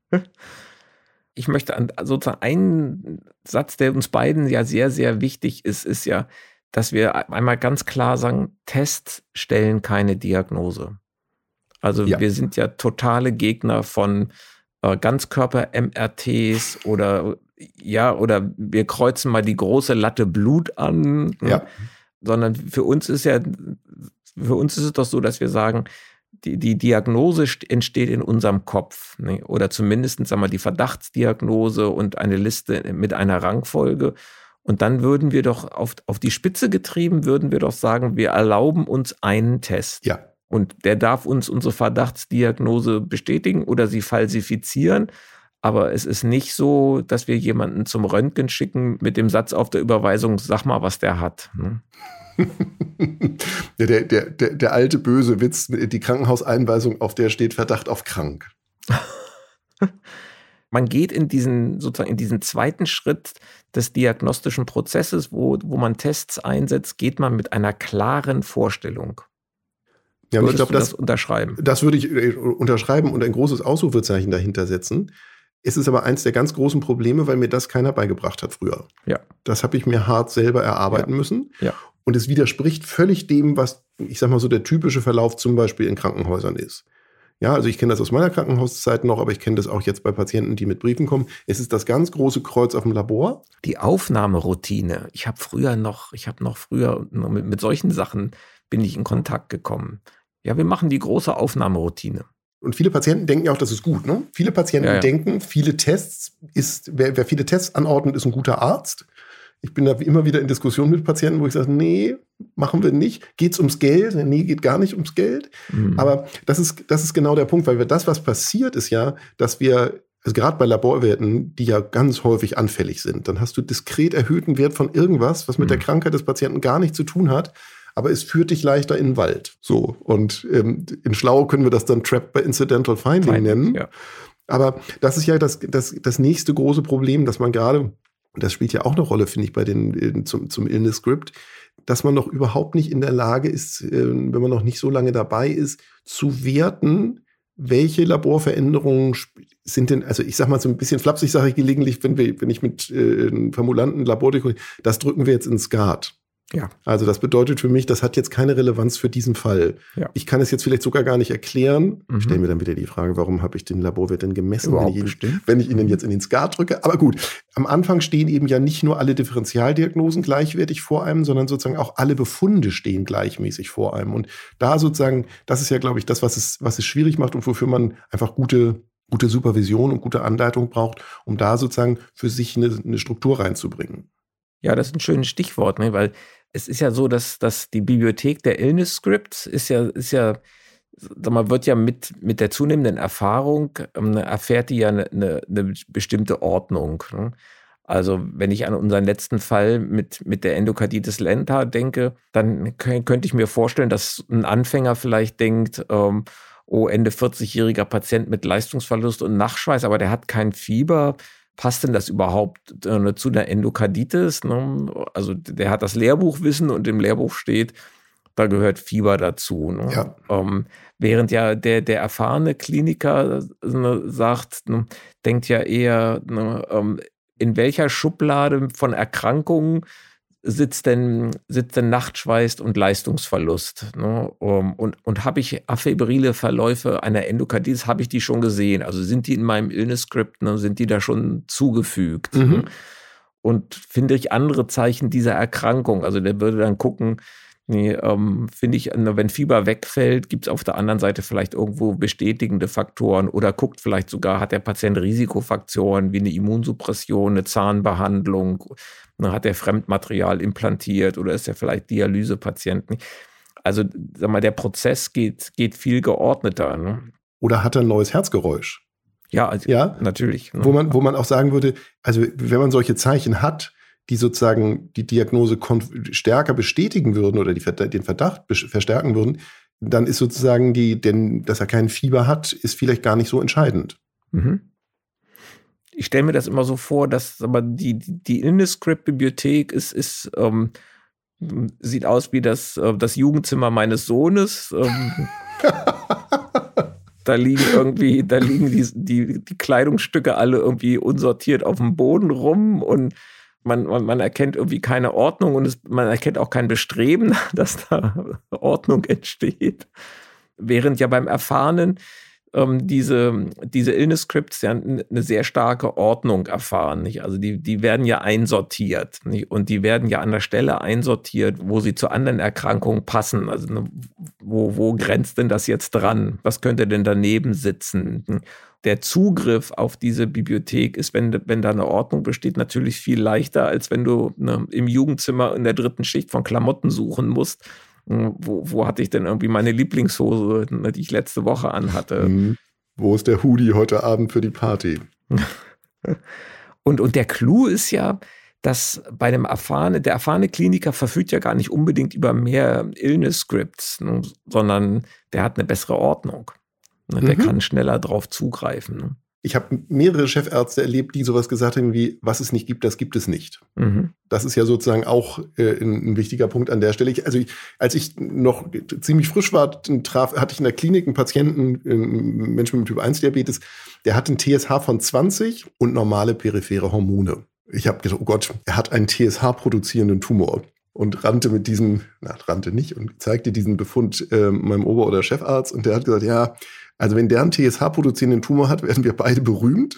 Ich möchte an, sozusagen einen Satz, der uns beiden ja sehr, sehr wichtig ist, ist ja, dass wir einmal ganz klar sagen, Tests stellen keine Diagnose. Also ja. wir sind ja totale Gegner von äh, Ganzkörper-M R Ts oder ja, oder wir kreuzen mal die große Latte Blut an. Ja. Sondern für uns ist ja, für uns ist es doch so, dass wir sagen, die, die Diagnose entsteht in unserem Kopf. Ne? Oder zumindest, sagen wir, die Verdachtsdiagnose und eine Liste mit einer Rangfolge. Und dann würden wir doch auf, auf die Spitze getrieben, würden wir doch sagen, wir erlauben uns einen Test. Ja. Und der darf uns unsere Verdachtsdiagnose bestätigen oder sie falsifizieren. Aber es ist nicht so, dass wir jemanden zum Röntgen schicken mit dem Satz auf der Überweisung, sag mal, was der hat. Ne? der, der, der, der alte böse Witz, die Krankenhauseinweisung, auf der steht Verdacht auf krank. Man geht in diesen, sozusagen in diesen zweiten Schritt des diagnostischen Prozesses, wo, wo man Tests einsetzt, geht man mit einer klaren Vorstellung. Ja, und ich glaube, das, das unterschreiben? Das würde ich unterschreiben und ein großes Ausrufezeichen dahinter setzen. Es ist aber eins der ganz großen Probleme, weil mir das keiner beigebracht hat früher. Ja. Das habe ich mir hart selber erarbeiten ja. müssen. Ja. Und es widerspricht völlig dem, was, ich sag mal so, der typische Verlauf zum Beispiel in Krankenhäusern ist. Ja, also ich kenne das aus meiner Krankenhauszeit noch, aber ich kenne das auch jetzt bei Patienten, die mit Briefen kommen. Es ist das ganz große Kreuz auf dem Labor. Die Aufnahmeroutine. Ich habe früher noch, ich habe noch früher mit, mit solchen Sachen bin ich in Kontakt gekommen. Ja, wir machen die große Aufnahmeroutine. Und viele Patienten denken ja auch, das ist gut, ne? Viele Patienten ja, ja. denken, viele Tests ist, wer, wer viele Tests anordnet, ist ein guter Arzt. Ich bin da immer wieder in Diskussionen mit Patienten, wo ich sage, nee, machen wir nicht. Geht's ums Geld? Nee, geht gar nicht ums Geld. Mhm. Aber das ist, das ist genau der Punkt, weil wir das, was passiert, ist ja, dass wir, also gerade bei Laborwerten, die ja ganz häufig anfällig sind, dann hast du diskret erhöhten Wert von irgendwas, was mit mhm. der Krankheit des Patienten gar nichts zu tun hat, aber es führt dich leichter in den Wald. So. Und ähm, in Schlau können wir das dann Trapped by Incidental Finding Finding, nennen. Ja. Aber das ist ja das, das, das nächste große Problem, dass man gerade, das spielt ja auch eine Rolle, finde ich, bei den zum, zum Illness Script, dass man noch überhaupt nicht in der Lage ist, wenn man noch nicht so lange dabei ist, zu werten, welche Laborveränderungen sind denn, also ich sag mal so ein bisschen flapsig, sage ich gelegentlich, wenn, wir, wenn ich mit äh, Formulanten Labor durchgucke, das drücken wir jetzt ins Skat. Ja. Also das bedeutet für mich, das hat jetzt keine Relevanz für diesen Fall. Ja. Ich kann es jetzt vielleicht sogar gar nicht erklären. Mhm. Ich stelle mir dann wieder die Frage, warum habe ich den Laborwert denn gemessen, wenn ich, ihn, wenn ich ihn denn jetzt in den Skat drücke. Aber gut, am Anfang stehen eben ja nicht nur alle Differentialdiagnosen gleichwertig vor einem, sondern sozusagen auch alle Befunde stehen gleichmäßig vor einem. Und da sozusagen, das ist ja, glaube ich, das, was es, was es schwierig macht und wofür man einfach gute gute Supervision und gute Anleitung braucht, um da sozusagen für sich eine, eine Struktur reinzubringen. Ja, das ist ein schönes Stichwort, ne? Weil es ist ja so, dass, dass die Bibliothek der Illness Scripts ist ja, ist ja, sag mal, wird ja mit, mit der zunehmenden Erfahrung, ähm, erfährt die ja eine, eine, eine bestimmte Ordnung. Ne? Also wenn ich an unseren letzten Fall mit, mit der Endokarditis lenta denke, dann k- könnte ich mir vorstellen, dass ein Anfänger vielleicht denkt, ähm, oh, Ende vierzig-jähriger Patient mit Leistungsverlust und Nachschweiß, aber der hat kein Fieber. Passt denn das überhaupt äh, zu einer Endokarditis? Ne? Also der hat das Lehrbuchwissen und im Lehrbuch steht, da gehört Fieber dazu. Ne? Ja. Ähm, während ja der, der erfahrene Kliniker ne, sagt, ne, denkt ja eher, ne, ähm, in welcher Schublade von Erkrankungen sitzt denn, sitzt denn Nachtschweiß und Leistungsverlust? Ne? Um, und und habe ich afebrile Verläufe einer Endokarditis, habe ich die schon gesehen? Also sind die in meinem Illness-Script, ne, sind die da schon zugefügt? Mhm. Ne? Und finde ich andere Zeichen dieser Erkrankung? Also der würde dann gucken, nee, ähm, finde ich, wenn Fieber wegfällt, gibt es auf der anderen Seite vielleicht irgendwo bestätigende Faktoren oder guckt vielleicht sogar, hat der Patient Risikofaktoren wie eine Immunsuppression, eine Zahnbehandlung, ne, hat er Fremdmaterial implantiert oder ist er vielleicht Dialysepatient? Ne? Also, sag mal, der Prozess geht, geht viel geordneter. Ne? Oder hat er ein neues Herzgeräusch? Ja, also, Ja, natürlich. Ne? Wo man, wo man auch sagen würde, also wenn man solche Zeichen hat, die sozusagen die Diagnose konf- stärker bestätigen würden oder die, den Verdacht verstärken würden, dann ist sozusagen die, denn, dass er kein Fieber hat, ist vielleicht gar nicht so entscheidend. Mhm. Ich stelle mir das immer so vor, dass aber die, die Illness-Script-Bibliothek ist, ist ähm, sieht aus wie das, äh, das Jugendzimmer meines Sohnes. Ähm, da liegen irgendwie, da liegen die, die, die Kleidungsstücke alle irgendwie unsortiert auf dem Boden rum und Man, man, man erkennt irgendwie keine Ordnung und es, man erkennt auch kein Bestreben, dass da Ordnung entsteht. Während ja beim Erfahrenen ähm, diese, diese Illness-Scripts ja eine sehr starke Ordnung erfahren. Nicht? Also die, die werden ja einsortiert, nicht? Und die werden ja an der Stelle einsortiert, wo sie zu anderen Erkrankungen passen. Also ne, wo, wo grenzt denn das jetzt dran? Was könnte denn daneben sitzen? Der Zugriff auf diese Bibliothek ist, wenn, wenn da eine Ordnung besteht, natürlich viel leichter, als wenn du ne, im Jugendzimmer in der dritten Schicht von Klamotten suchen musst. Wo, wo hatte ich denn irgendwie meine Lieblingshose, ne, die ich letzte Woche anhatte? Mhm. Wo ist der Hoodie heute Abend für die Party? und, und der Clou ist ja, dass bei dem erfahrenen, der erfahrene Kliniker verfügt ja gar nicht unbedingt über mehr Illness-Scripts, ne, sondern der hat eine bessere Ordnung. Ne, der mhm. kann schneller drauf zugreifen. Ne? Ich habe mehrere Chefärzte erlebt, die sowas gesagt haben wie, was es nicht gibt, das gibt es nicht. Mhm. Das ist ja sozusagen auch äh, ein, ein wichtiger Punkt an der Stelle. Ich, also ich, als ich noch ziemlich frisch war, traf, hatte ich in der Klinik einen Patienten, einen Menschen mit Typ eins Diabetes, der hat einen T S H von zwanzig und normale periphere Hormone. Ich habe gedacht, oh Gott, er hat einen T S H-produzierenden Tumor. Und rannte mit diesem, na, rannte nicht und zeigte diesen Befund äh, meinem Ober- oder Chefarzt. Und der hat gesagt, ja, also wenn der einen T S H-produzierenden Tumor hat, werden wir beide berühmt.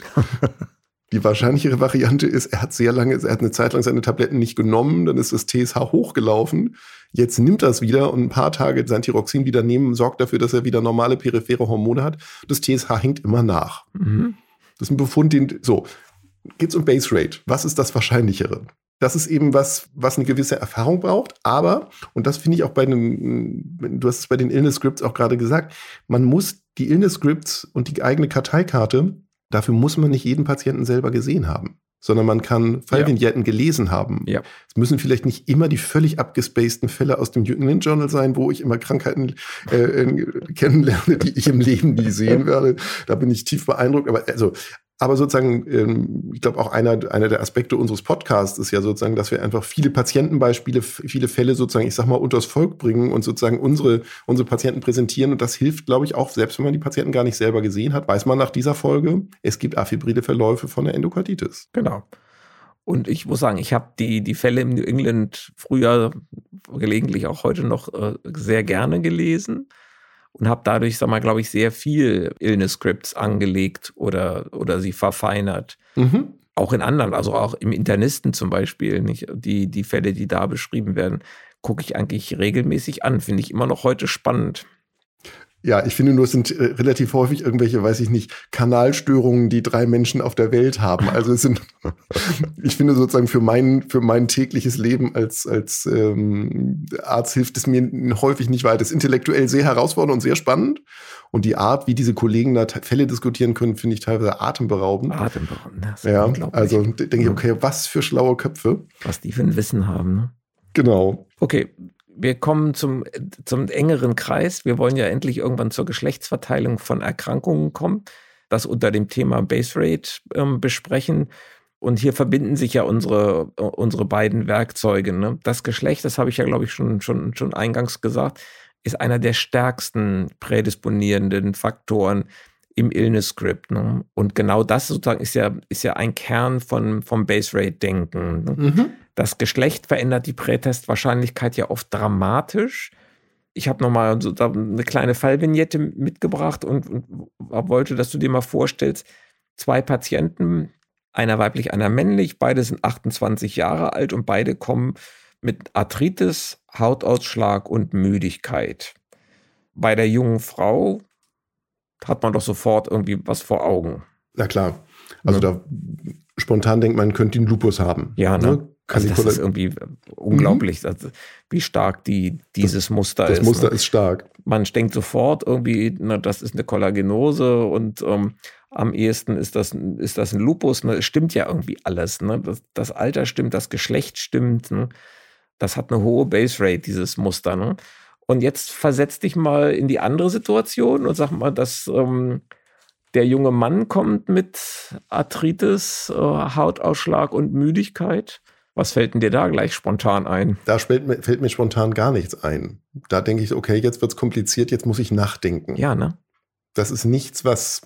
Die wahrscheinlichere Variante ist, er hat sehr lange, er hat eine Zeit lang seine Tabletten nicht genommen, dann ist das T S H hochgelaufen. Jetzt nimmt er es wieder und ein paar Tage sein Thyroxin wieder nehmen, sorgt dafür, dass er wieder normale periphere Hormone hat. Das T S H hängt immer nach. Mhm. Das ist ein Befund, den, so, geht's um Base Rate. Was ist das Wahrscheinlichere? Das ist eben was, was eine gewisse Erfahrung braucht. Aber, und das finde ich auch bei den, du hast es bei den Illness-Scripts auch gerade gesagt, man muss die Illness-Scripts und die eigene Karteikarte, dafür muss man nicht jeden Patienten selber gesehen haben, sondern man kann Fallvignetten ja. gelesen haben. Ja. Es müssen vielleicht nicht immer die völlig abgespaceden Fälle aus dem New England Journal sein, wo ich immer Krankheiten äh, kennenlerne, die ich im Leben nie sehen werde. Da bin ich tief beeindruckt. Aber also Aber sozusagen, ähm, ich glaube auch einer, einer der Aspekte unseres Podcasts ist ja sozusagen, dass wir einfach viele Patientenbeispiele, viele Fälle sozusagen, ich sag mal, unters Volk bringen und sozusagen unsere, unsere Patienten präsentieren. Und das hilft, glaube ich, auch, selbst wenn man die Patienten gar nicht selber gesehen hat, weiß man nach dieser Folge, es gibt afebrile Verläufe von der Endokarditis. Genau. Und ich muss sagen, ich habe die, die Fälle im New England früher, gelegentlich auch heute noch äh, sehr gerne gelesen. Und habe dadurch, sag mal, glaube ich, sehr viel Illness-Scripts angelegt oder, oder sie verfeinert. Mhm. Auch in anderen, also auch im Internisten zum Beispiel, nicht? Die, die Fälle, die da beschrieben werden, gucke ich eigentlich regelmäßig an. Finde ich immer noch heute spannend. Ja, ich finde nur, es sind äh, relativ häufig irgendwelche, weiß ich nicht, Kanalstörungen, die drei Menschen auf der Welt haben. Also es sind, ich finde sozusagen für mein, für mein tägliches Leben als, als ähm, Arzt hilft es mir häufig nicht weiter. Das ist intellektuell sehr herausfordernd und sehr spannend. Und die Art, wie diese Kollegen da Fälle diskutieren können, finde ich teilweise atemberaubend. Atemberaubend, das ist ja, unglaublich. Also denke ich, okay, was für schlaue Köpfe. Was die für ein Wissen haben, ne? Genau. Okay, wir kommen zum, zum engeren Kreis. Wir wollen ja endlich irgendwann zur Geschlechtsverteilung von Erkrankungen kommen, das unter dem Thema Base Rate ähm, besprechen. Und hier verbinden sich ja unsere, unsere beiden Werkzeuge. Ne? Das Geschlecht, das habe ich ja, glaube ich, schon, schon, schon eingangs gesagt, ist einer der stärksten prädisponierenden Faktoren im Illness-Script. Ne? Und genau das sozusagen ist ja, ist ja ein Kern von, vom Base-Rate-Denken. Ne? Mhm. Das Geschlecht verändert die Prätestwahrscheinlichkeit ja oft dramatisch. Ich habe nochmal so eine kleine Fallvignette mitgebracht und, und wollte, dass du dir mal vorstellst, zwei Patienten, einer weiblich, einer männlich, beide sind achtundzwanzig Jahre alt und beide kommen mit Arthritis, Hautausschlag und Müdigkeit. Bei der jungen Frau hat man doch sofort irgendwie was vor Augen. Na klar. Also ja. Da spontan denkt man, könnte den Lupus haben. Ja, ne? ne? Also das ist irgendwie unglaublich, mhm. wie stark die, dieses das, Muster das ist. Das Muster ne? ist stark. Man denkt sofort irgendwie, na, das ist eine Kollagenose und ähm, am ehesten ist das, ist das ein Lupus. Ne? Es stimmt ja irgendwie alles. Ne? Das, das Alter stimmt, das Geschlecht stimmt. Ne? Das hat eine hohe Base Rate, dieses Muster. Ne? Und jetzt versetz dich mal in die andere Situation und sag mal, dass ähm, der junge Mann kommt mit Arthritis, äh, Hautausschlag und Müdigkeit. Was fällt denn dir da gleich spontan ein? Da fällt mir, fällt mir spontan gar nichts ein. Da denke ich, okay, jetzt wird es kompliziert, jetzt muss ich nachdenken. Ja, ne? Das ist nichts, was,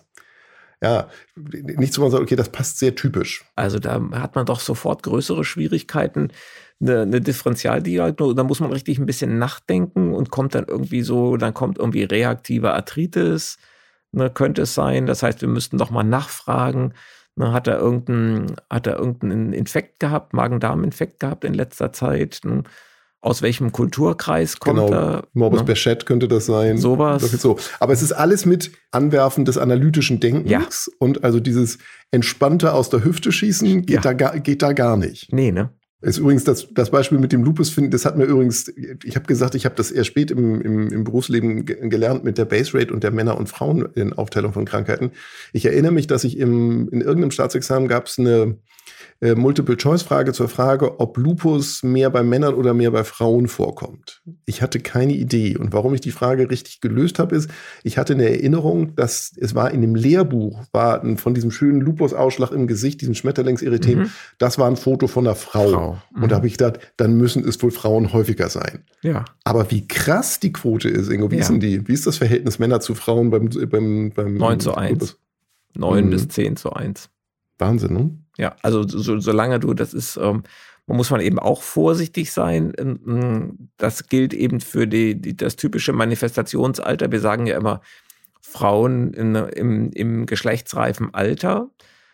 ja, nichts, wo man sagt, okay, das passt sehr typisch. Also da hat man doch sofort größere Schwierigkeiten, eine, eine Differentialdiagnose, da muss man richtig ein bisschen nachdenken und kommt dann irgendwie so, dann kommt irgendwie reaktive Arthritis, ne, könnte es sein. Das heißt, wir müssten doch mal nachfragen, ne, hat er irgendeinen, hat er irgendeinen Infekt gehabt, Magen-Darm-Infekt gehabt in letzter Zeit, ne? Aus welchem Kulturkreis kommt genau. er? Morbus ne? Behçet könnte das sein. Sowas. Das so. Aber es ist alles mit Anwerfen des analytischen Denkens ja. und also dieses entspannte aus der Hüfte schießen geht, ja. da, gar, geht da gar nicht. Nee, ne? Ist übrigens das, das Beispiel mit dem Lupus, find, das hat mir übrigens, ich habe gesagt, ich habe das eher spät im, im, im Berufsleben ge- gelernt mit der Base Rate und der Männer- und Frauen in Aufteilung von Krankheiten. Ich erinnere mich, dass ich im, in irgendeinem Staatsexamen gab es eine äh, Multiple-Choice-Frage zur Frage, ob Lupus mehr bei Männern oder mehr bei Frauen vorkommt. Ich hatte keine Idee. Und warum ich die Frage richtig gelöst habe, ist, ich hatte eine Erinnerung, dass es war in dem Lehrbuch, war ein, von diesem schönen Lupus-Ausschlag im Gesicht, diesem Schmetterlingserythem, mhm. das war ein Foto von einer Frau. Frau. Mhm. Und da habe ich gedacht, dann müssen es wohl Frauen häufiger sein. Ja. Aber wie krass die Quote ist, Ingo, wie ja. ist denn die? Wie ist das Verhältnis Männer zu Frauen beim, beim, beim neun zu eins. neun mhm. bis zehn zu eins. Wahnsinn, ne? Ja, also so, solange du, das ist, ähm, man muss man eben auch vorsichtig sein. Ähm, das gilt eben für die, die, das typische Manifestationsalter. Wir sagen ja immer, Frauen in, im, im geschlechtsreifen Alter.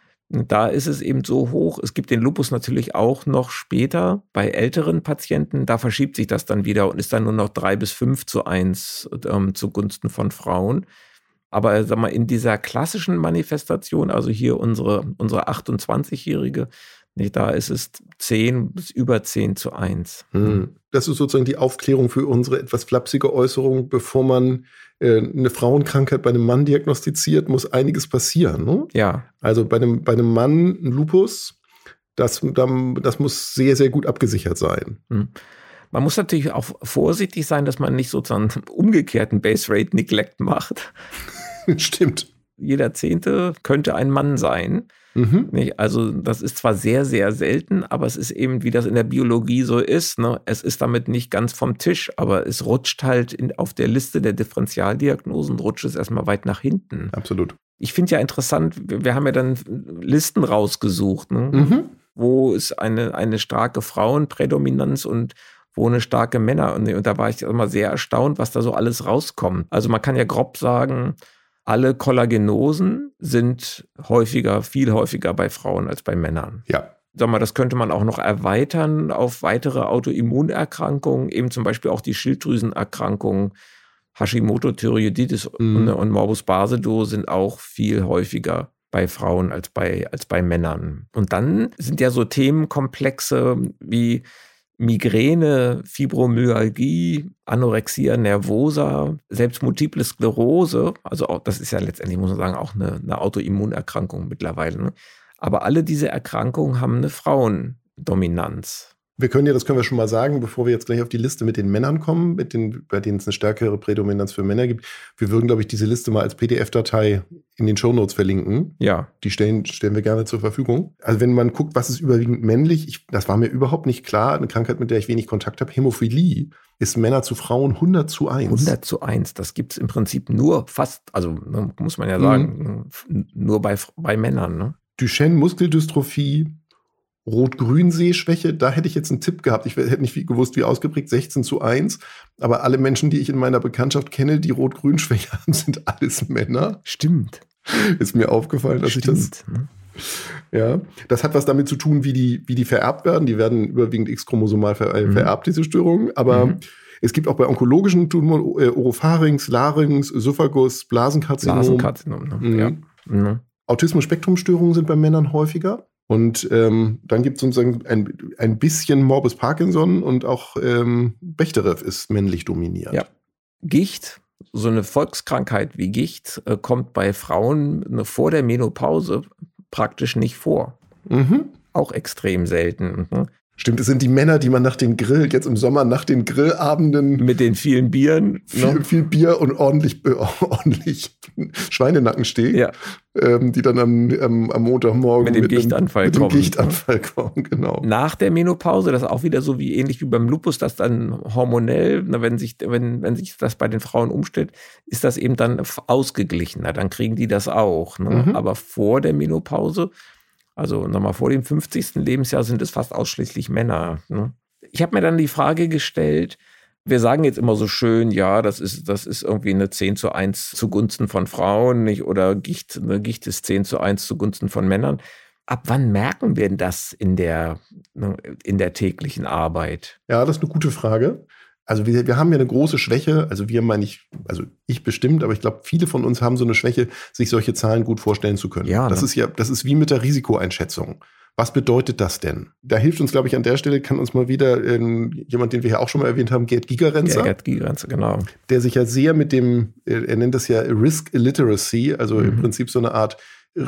Da ist es eben so hoch. Es gibt den Lupus natürlich auch noch später bei älteren Patienten. Da verschiebt sich das dann wieder und ist dann nur noch drei bis fünf zu eins ähm, zugunsten von Frauen. Aber sag mal, in dieser klassischen Manifestation, also hier unsere, unsere achtundzwanzigjährige, nicht, da ist es zehn bis über zehn zu eins. Hm. Das ist sozusagen die Aufklärung für unsere etwas flapsige Äußerung. Bevor man äh, eine Frauenkrankheit bei einem Mann diagnostiziert, muss einiges passieren. Ne? Ja. Also bei einem, bei einem Mann ein Lupus, das, das muss sehr, sehr gut abgesichert sein. Hm. Man muss natürlich auch vorsichtig sein, dass man nicht sozusagen umgekehrten Base Rate Neglect macht. Stimmt. Jeder Zehnte könnte ein Mann sein. Mhm. Nicht? Also das ist zwar sehr, sehr selten, aber es ist eben, wie das in der Biologie so ist. Ne? Es ist damit nicht ganz vom Tisch, aber es rutscht halt in, auf der Liste der Differentialdiagnosen, rutscht es erstmal weit nach hinten. Absolut. Ich finde ja interessant, wir, wir haben ja dann Listen rausgesucht, ne? Mhm. Wo ist eine, eine starke Frauenprädominanz und wo eine starke Männer. Und, und da war ich immer sehr erstaunt, was da so alles rauskommt. Also man kann ja grob sagen, alle Kollagenosen sind häufiger, viel häufiger bei Frauen als bei Männern. Ja. Sag mal, das könnte man auch noch erweitern auf weitere Autoimmunerkrankungen, eben zum Beispiel auch die Schilddrüsenerkrankungen, Hashimoto-Thyreoiditis mhm. und, und Morbus Basedow sind auch viel häufiger bei Frauen als bei, als bei Männern. Und dann sind ja so Themenkomplexe wie Migräne, Fibromyalgie, Anorexia nervosa, selbst Multiple Sklerose, also auch, das ist ja letztendlich, muss man sagen, auch eine, eine Autoimmunerkrankung mittlerweile. Ne? Aber alle diese Erkrankungen haben eine Frauendominanz. Wir können ja, das können wir schon mal sagen, bevor wir jetzt gleich auf die Liste mit den Männern kommen, mit den, bei denen es eine stärkere Prädominanz für Männer gibt. Wir würden, glaube ich, diese Liste mal als P D F-Datei in den Shownotes verlinken. Ja. Die stellen, stellen wir gerne zur Verfügung. Also wenn man guckt, was ist überwiegend männlich, ich, das war mir überhaupt nicht klar, eine Krankheit, mit der ich wenig Kontakt habe, Hämophilie, ist Männer zu Frauen hundert zu eins. hundert zu eins, das gibt es im Prinzip nur fast, also muss man ja sagen, mhm. nur bei, bei Männern. Ne? Duchenne-Muskeldystrophie, Rot-Grün-Sehschwäche, da hätte ich jetzt einen Tipp gehabt. Ich hätte nicht gewusst, wie ausgeprägt, sechzehn zu eins. Aber alle Menschen, die ich in meiner Bekanntschaft kenne, die Rot-Grün-Schwäche haben, sind alles Männer. Stimmt. Ist mir aufgefallen, dass Stimmt. ich das... Ja, das hat was damit zu tun, wie die, wie die vererbt werden. Die werden überwiegend X-chromosomal ver, mhm. vererbt, diese Störungen. Aber mhm. es gibt auch bei onkologischen Tumoren äh, Oropharynx, Larynx, Esophagus, Blasenkarzinom. Blasenkarzinom, ne? Mhm. Ja. Mhm. Autismus-Spektrum-Störungen sind bei Männern häufiger. Und ähm, dann gibt es sozusagen ein, ein bisschen Morbus Parkinson und auch ähm, Bechterew ist männlich dominiert. Ja. Gicht, so eine Volkskrankheit wie Gicht, äh, kommt bei Frauen ne, vor der Menopause praktisch nicht vor. Mhm. Auch extrem selten. Mhm. Stimmt, es sind die Männer, die man nach dem Grill, jetzt im Sommer nach den Grillabenden. Mit den vielen Bieren. Viel, ne? viel Bier und ordentlich, äh, ordentlich Schweinenacken ja. ähm, die dann am, am, am Montagmorgen mit dem mit Gichtanfall einem, kommen. Mit dem Gichtanfall kommen, genau. Nach der Menopause, das ist auch wieder so wie ähnlich wie beim Lupus, dass dann hormonell, wenn sich, wenn, wenn sich das bei den Frauen umstellt, ist das eben dann ausgeglichener. Dann kriegen die das auch. Ne? Mhm. Aber vor der Menopause, also nochmal vor dem fünfzigsten Lebensjahr sind es fast ausschließlich Männer. Ne? Ich habe mir dann die Frage gestellt, wir sagen jetzt immer so schön, ja, das ist, das ist irgendwie eine zehn zu eins zugunsten von Frauen, nicht? Oder Gicht, eine Gicht ist zehn zu eins zugunsten von Männern. Ab wann merken wir denn das in der, in der täglichen Arbeit? Ja, das ist eine gute Frage. Also wir, wir haben ja eine große Schwäche, also wir meine ich, also ich bestimmt, aber ich glaube, viele von uns haben so eine Schwäche, sich solche Zahlen gut vorstellen zu können. Ja, das ne? ist ja, das ist wie mit der Risikoeinschätzung. Was bedeutet das denn? Da hilft uns, glaube ich, an der Stelle, kann uns mal wieder äh, jemand, den wir ja auch schon mal erwähnt haben, Gerd Gigerenzer. Gerd Gigerenzer, genau. Der sich ja sehr mit dem, er nennt das ja Risk Illiteracy, also mhm. im Prinzip so eine Art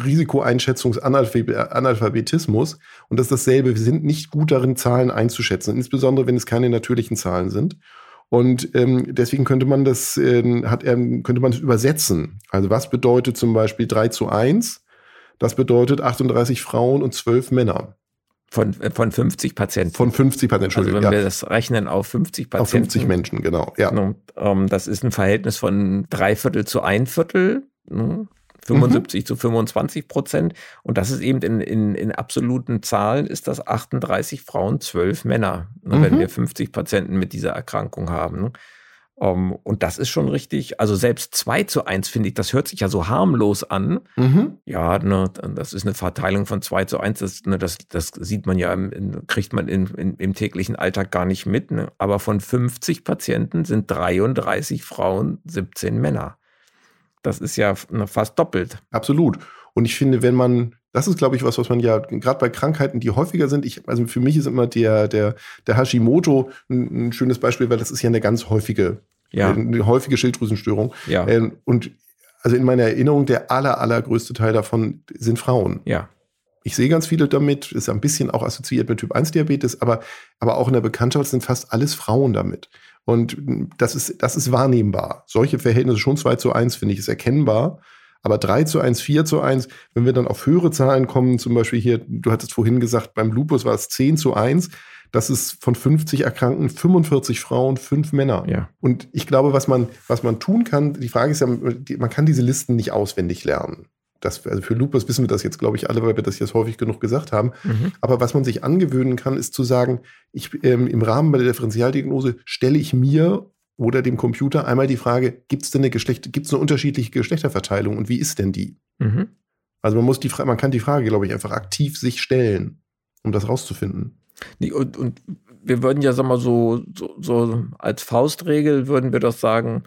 Risikoeinschätzungsanalphabetismus. Und das ist dasselbe. Wir sind nicht gut darin, Zahlen einzuschätzen, insbesondere wenn es keine natürlichen Zahlen sind. Und ähm, deswegen könnte man das, äh, hat er, könnte man das übersetzen. Also was bedeutet zum Beispiel drei zu eins? Das bedeutet achtunddreißig Frauen und zwölf Männer. Von, von fünfzig Patienten. Von fünfzig Patienten, Entschuldigung. Also wenn ja. wir das rechnen auf fünfzig Patienten. Auf fünfzig Menschen, genau. Ja. Und, ähm, das ist ein Verhältnis von drei Viertel zu ein Viertel. Ne? fünfundsiebzig mhm. zu fünfundzwanzig Prozent. Und das ist eben in, in, in absoluten Zahlen ist das achtunddreißig Frauen, zwölf Männer, ne, mhm. wenn wir fünfzig Patienten mit dieser Erkrankung haben. Ne? Um, und das ist schon richtig, also selbst zwei zu eins finde ich, das hört sich ja so harmlos an. Mhm. Ja, ne, das ist eine Verteilung von zwei zu eins, das, ne, das, das sieht man ja, in, kriegt man in, in, im täglichen Alltag gar nicht mit. Ne? Aber von fünfzig Patienten sind dreiunddreißig Frauen, siebzehn Männer. Das ist ja fast doppelt. Absolut. Und ich finde, wenn man, das ist, glaube ich, was, was man ja, gerade bei Krankheiten, die häufiger sind, ich, also für mich ist immer der, der, der Hashimoto ein, ein schönes Beispiel, weil das ist ja eine ganz häufige, ja. eine häufige Schilddrüsenstörung. Ja. Ähm, und also in meiner Erinnerung, der aller, allergrößte Teil davon sind Frauen. Ja. Ich sehe ganz viele damit, ist ein bisschen auch assoziiert mit Typ eins Diabetes, aber, aber auch in der Bekanntschaft sind fast alles Frauen damit. Und das ist, das ist wahrnehmbar. Solche Verhältnisse, schon zwei zu eins, finde ich, ist erkennbar. Aber drei zu eins, vier zu eins, wenn wir dann auf höhere Zahlen kommen, zum Beispiel hier, du hattest vorhin gesagt, beim Lupus war es zehn zu eins. Das ist von fünfzig Erkrankten fünfundvierzig Frauen, fünf Männer. Ja. Und ich glaube, was man, was man tun kann, die Frage ist ja, man kann diese Listen nicht auswendig lernen. Das, also für Lupus wissen wir das jetzt, glaube ich, alle, weil wir das jetzt häufig genug gesagt haben. Mhm. Aber was man sich angewöhnen kann, ist zu sagen, ich, ähm, im Rahmen bei der Differentialdiagnose stelle ich mir oder dem Computer einmal die Frage, gibt es denn eine Geschlecht, gibt es eine unterschiedliche Geschlechterverteilung und wie ist denn die? Mhm. Also man muss die Fra- man kann die Frage, glaube ich, einfach aktiv sich stellen, um das rauszufinden. Nee, und, und wir würden ja, sag mal, so, so, so als Faustregel würden wir doch sagen,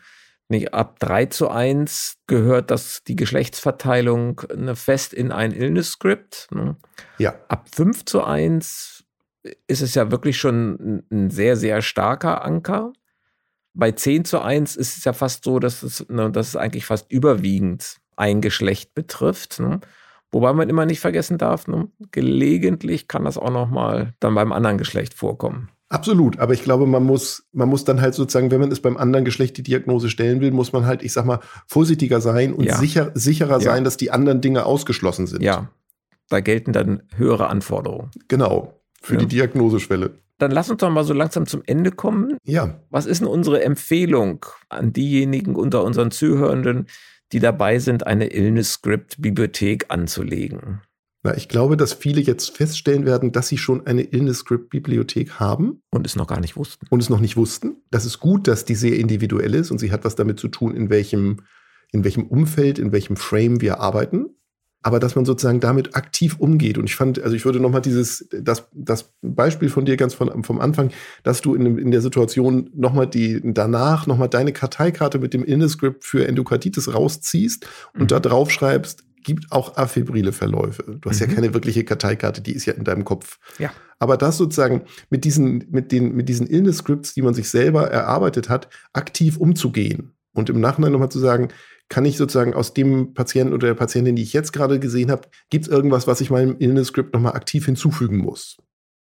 Nicht, ab drei zu eins gehört das, die Geschlechtsverteilung ne, fest in ein Illness-Script. Ne? Ja. Ab fünf zu eins ist es ja wirklich schon ein sehr, sehr starker Anker. Bei zehn zu eins ist es ja fast so, dass es, ne, dass es eigentlich fast überwiegend ein Geschlecht betrifft. Ne? Wobei man immer nicht vergessen darf, ne? Gelegentlich kann das auch noch mal dann beim anderen Geschlecht vorkommen. Absolut, aber ich glaube, man muss, man muss dann halt sozusagen, wenn man es beim anderen Geschlecht die Diagnose stellen will, muss man halt, ich sag mal, vorsichtiger sein und ja. sicher, sicherer ja. sein, dass die anderen Dinge ausgeschlossen sind. Ja, da gelten dann höhere Anforderungen. Genau, für ja. die Diagnoseschwelle. Dann lass uns doch mal so langsam zum Ende kommen. Ja. Was ist denn unsere Empfehlung an diejenigen unter unseren Zuhörenden, die dabei sind, eine Illness-Script-Bibliothek anzulegen? Na, ich glaube, dass viele jetzt feststellen werden, dass sie schon eine Illness-Script-Bibliothek haben. Und es noch gar nicht wussten. Und es noch nicht wussten. Das ist gut, dass die sehr individuell ist und sie hat was damit zu tun, in welchem, in welchem Umfeld, in welchem Frame wir arbeiten. Aber dass man sozusagen damit aktiv umgeht. Und ich fand, also ich würde nochmal dieses, das, das Beispiel von dir ganz von, vom Anfang, dass du in, in der Situation nochmal die, danach nochmal deine Karteikarte mit dem Illness-Script für Endokarditis rausziehst und mhm. da drauf schreibst, gibt auch afebrile Verläufe. Du hast mhm. ja keine wirkliche Karteikarte, die ist ja in deinem Kopf. Ja. Aber das sozusagen mit diesen, mit den, mit diesen Illness-Scripts, die man sich selber erarbeitet hat, aktiv umzugehen. Und im Nachhinein nochmal zu sagen, kann ich sozusagen aus dem Patienten oder der Patientin, die ich jetzt gerade gesehen habe, gibt es irgendwas, was ich meinem Illness-Script nochmal aktiv hinzufügen muss?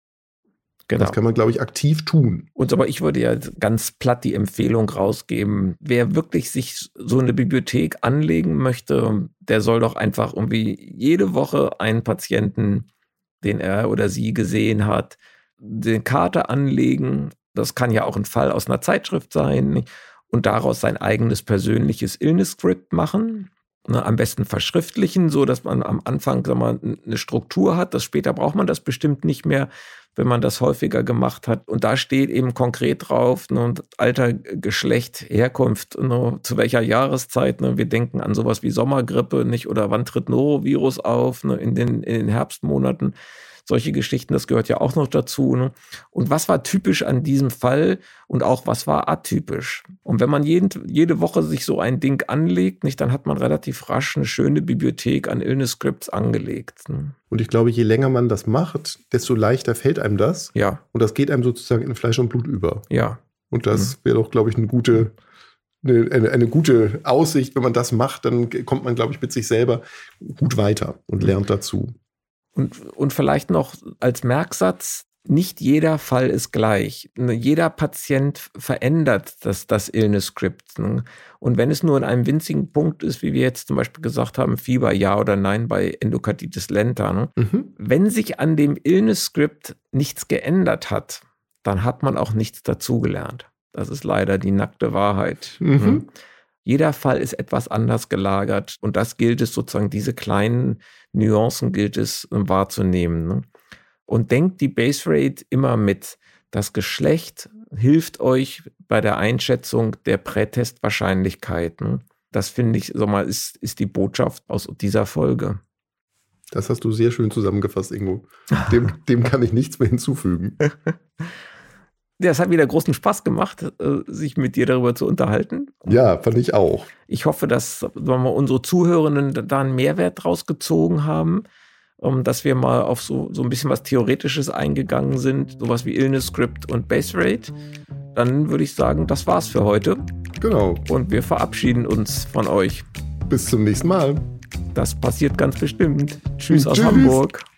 Genau. Das kann man, glaube ich, aktiv tun. Und aber ich würde ja ganz platt die Empfehlung rausgeben, wer wirklich sich so eine Bibliothek anlegen möchte, der soll doch einfach irgendwie jede Woche einen Patienten, den er oder sie gesehen hat, eine Karte anlegen. Das kann ja auch ein Fall aus einer Zeitschrift sein. Und daraus sein eigenes persönliches Illness-Script machen. Ne, am besten verschriftlichen, so dass man am Anfang, sag mal, eine Struktur hat. Das später braucht man das bestimmt nicht mehr, wenn man das häufiger gemacht hat. Und da steht eben konkret drauf, ne, Alter, Geschlecht, Herkunft, ne, zu welcher Jahreszeit. Ne, wir denken an sowas wie Sommergrippe, nicht? Oder wann tritt Norovirus auf, ne, in den, in den Herbstmonaten. Solche Geschichten, das gehört ja auch noch dazu. Ne? Und was war typisch an diesem Fall und auch was war atypisch? Und wenn man jeden, jede Woche sich so ein Ding anlegt, nicht, dann hat man relativ rasch eine schöne Bibliothek an Illness-Scripts angelegt. Ne? Und ich glaube, je länger man das macht, desto leichter fällt einem das. Ja. Und das geht einem sozusagen in Fleisch und Blut über. Ja. Und das wäre doch, glaube ich, eine gute, eine, eine, eine gute Aussicht. Wenn man das macht, dann kommt man, glaube ich, mit sich selber gut weiter und lernt dazu. Und, und vielleicht noch als Merksatz, nicht jeder Fall ist gleich. Jeder Patient verändert das, das Illness-Script. Und wenn es nur in einem winzigen Punkt ist, wie wir jetzt zum Beispiel gesagt haben, Fieber, ja oder nein bei Endokarditis lenta. Ne? Mhm. Wenn sich an dem Illness-Script nichts geändert hat, dann hat man auch nichts dazugelernt. Das ist leider die nackte Wahrheit. Mhm. Mhm. Jeder Fall ist etwas anders gelagert und das gilt es sozusagen, diese kleinen Nuancen gilt es wahrzunehmen. Ne? Und denkt die Base Rate immer mit. Das Geschlecht hilft euch bei der Einschätzung der Prätestwahrscheinlichkeiten. Das finde ich, sag mal, ist, ist die Botschaft aus dieser Folge. Das hast du sehr schön zusammengefasst, Ingo. Dem, dem kann ich nichts mehr hinzufügen. Ja, es hat wieder großen Spaß gemacht, sich mit dir darüber zu unterhalten. Ja, fand ich auch. Ich hoffe, dass wir unsere Zuhörenden da einen Mehrwert draus gezogen haben, dass wir mal auf so, so ein bisschen was Theoretisches eingegangen sind, sowas wie Illness-Script und Base Rate. Dann würde ich sagen, das war's für heute. Genau. Und wir verabschieden uns von euch. Bis zum nächsten Mal. Das passiert ganz bestimmt. Tschüss aus Tschüss. Hamburg.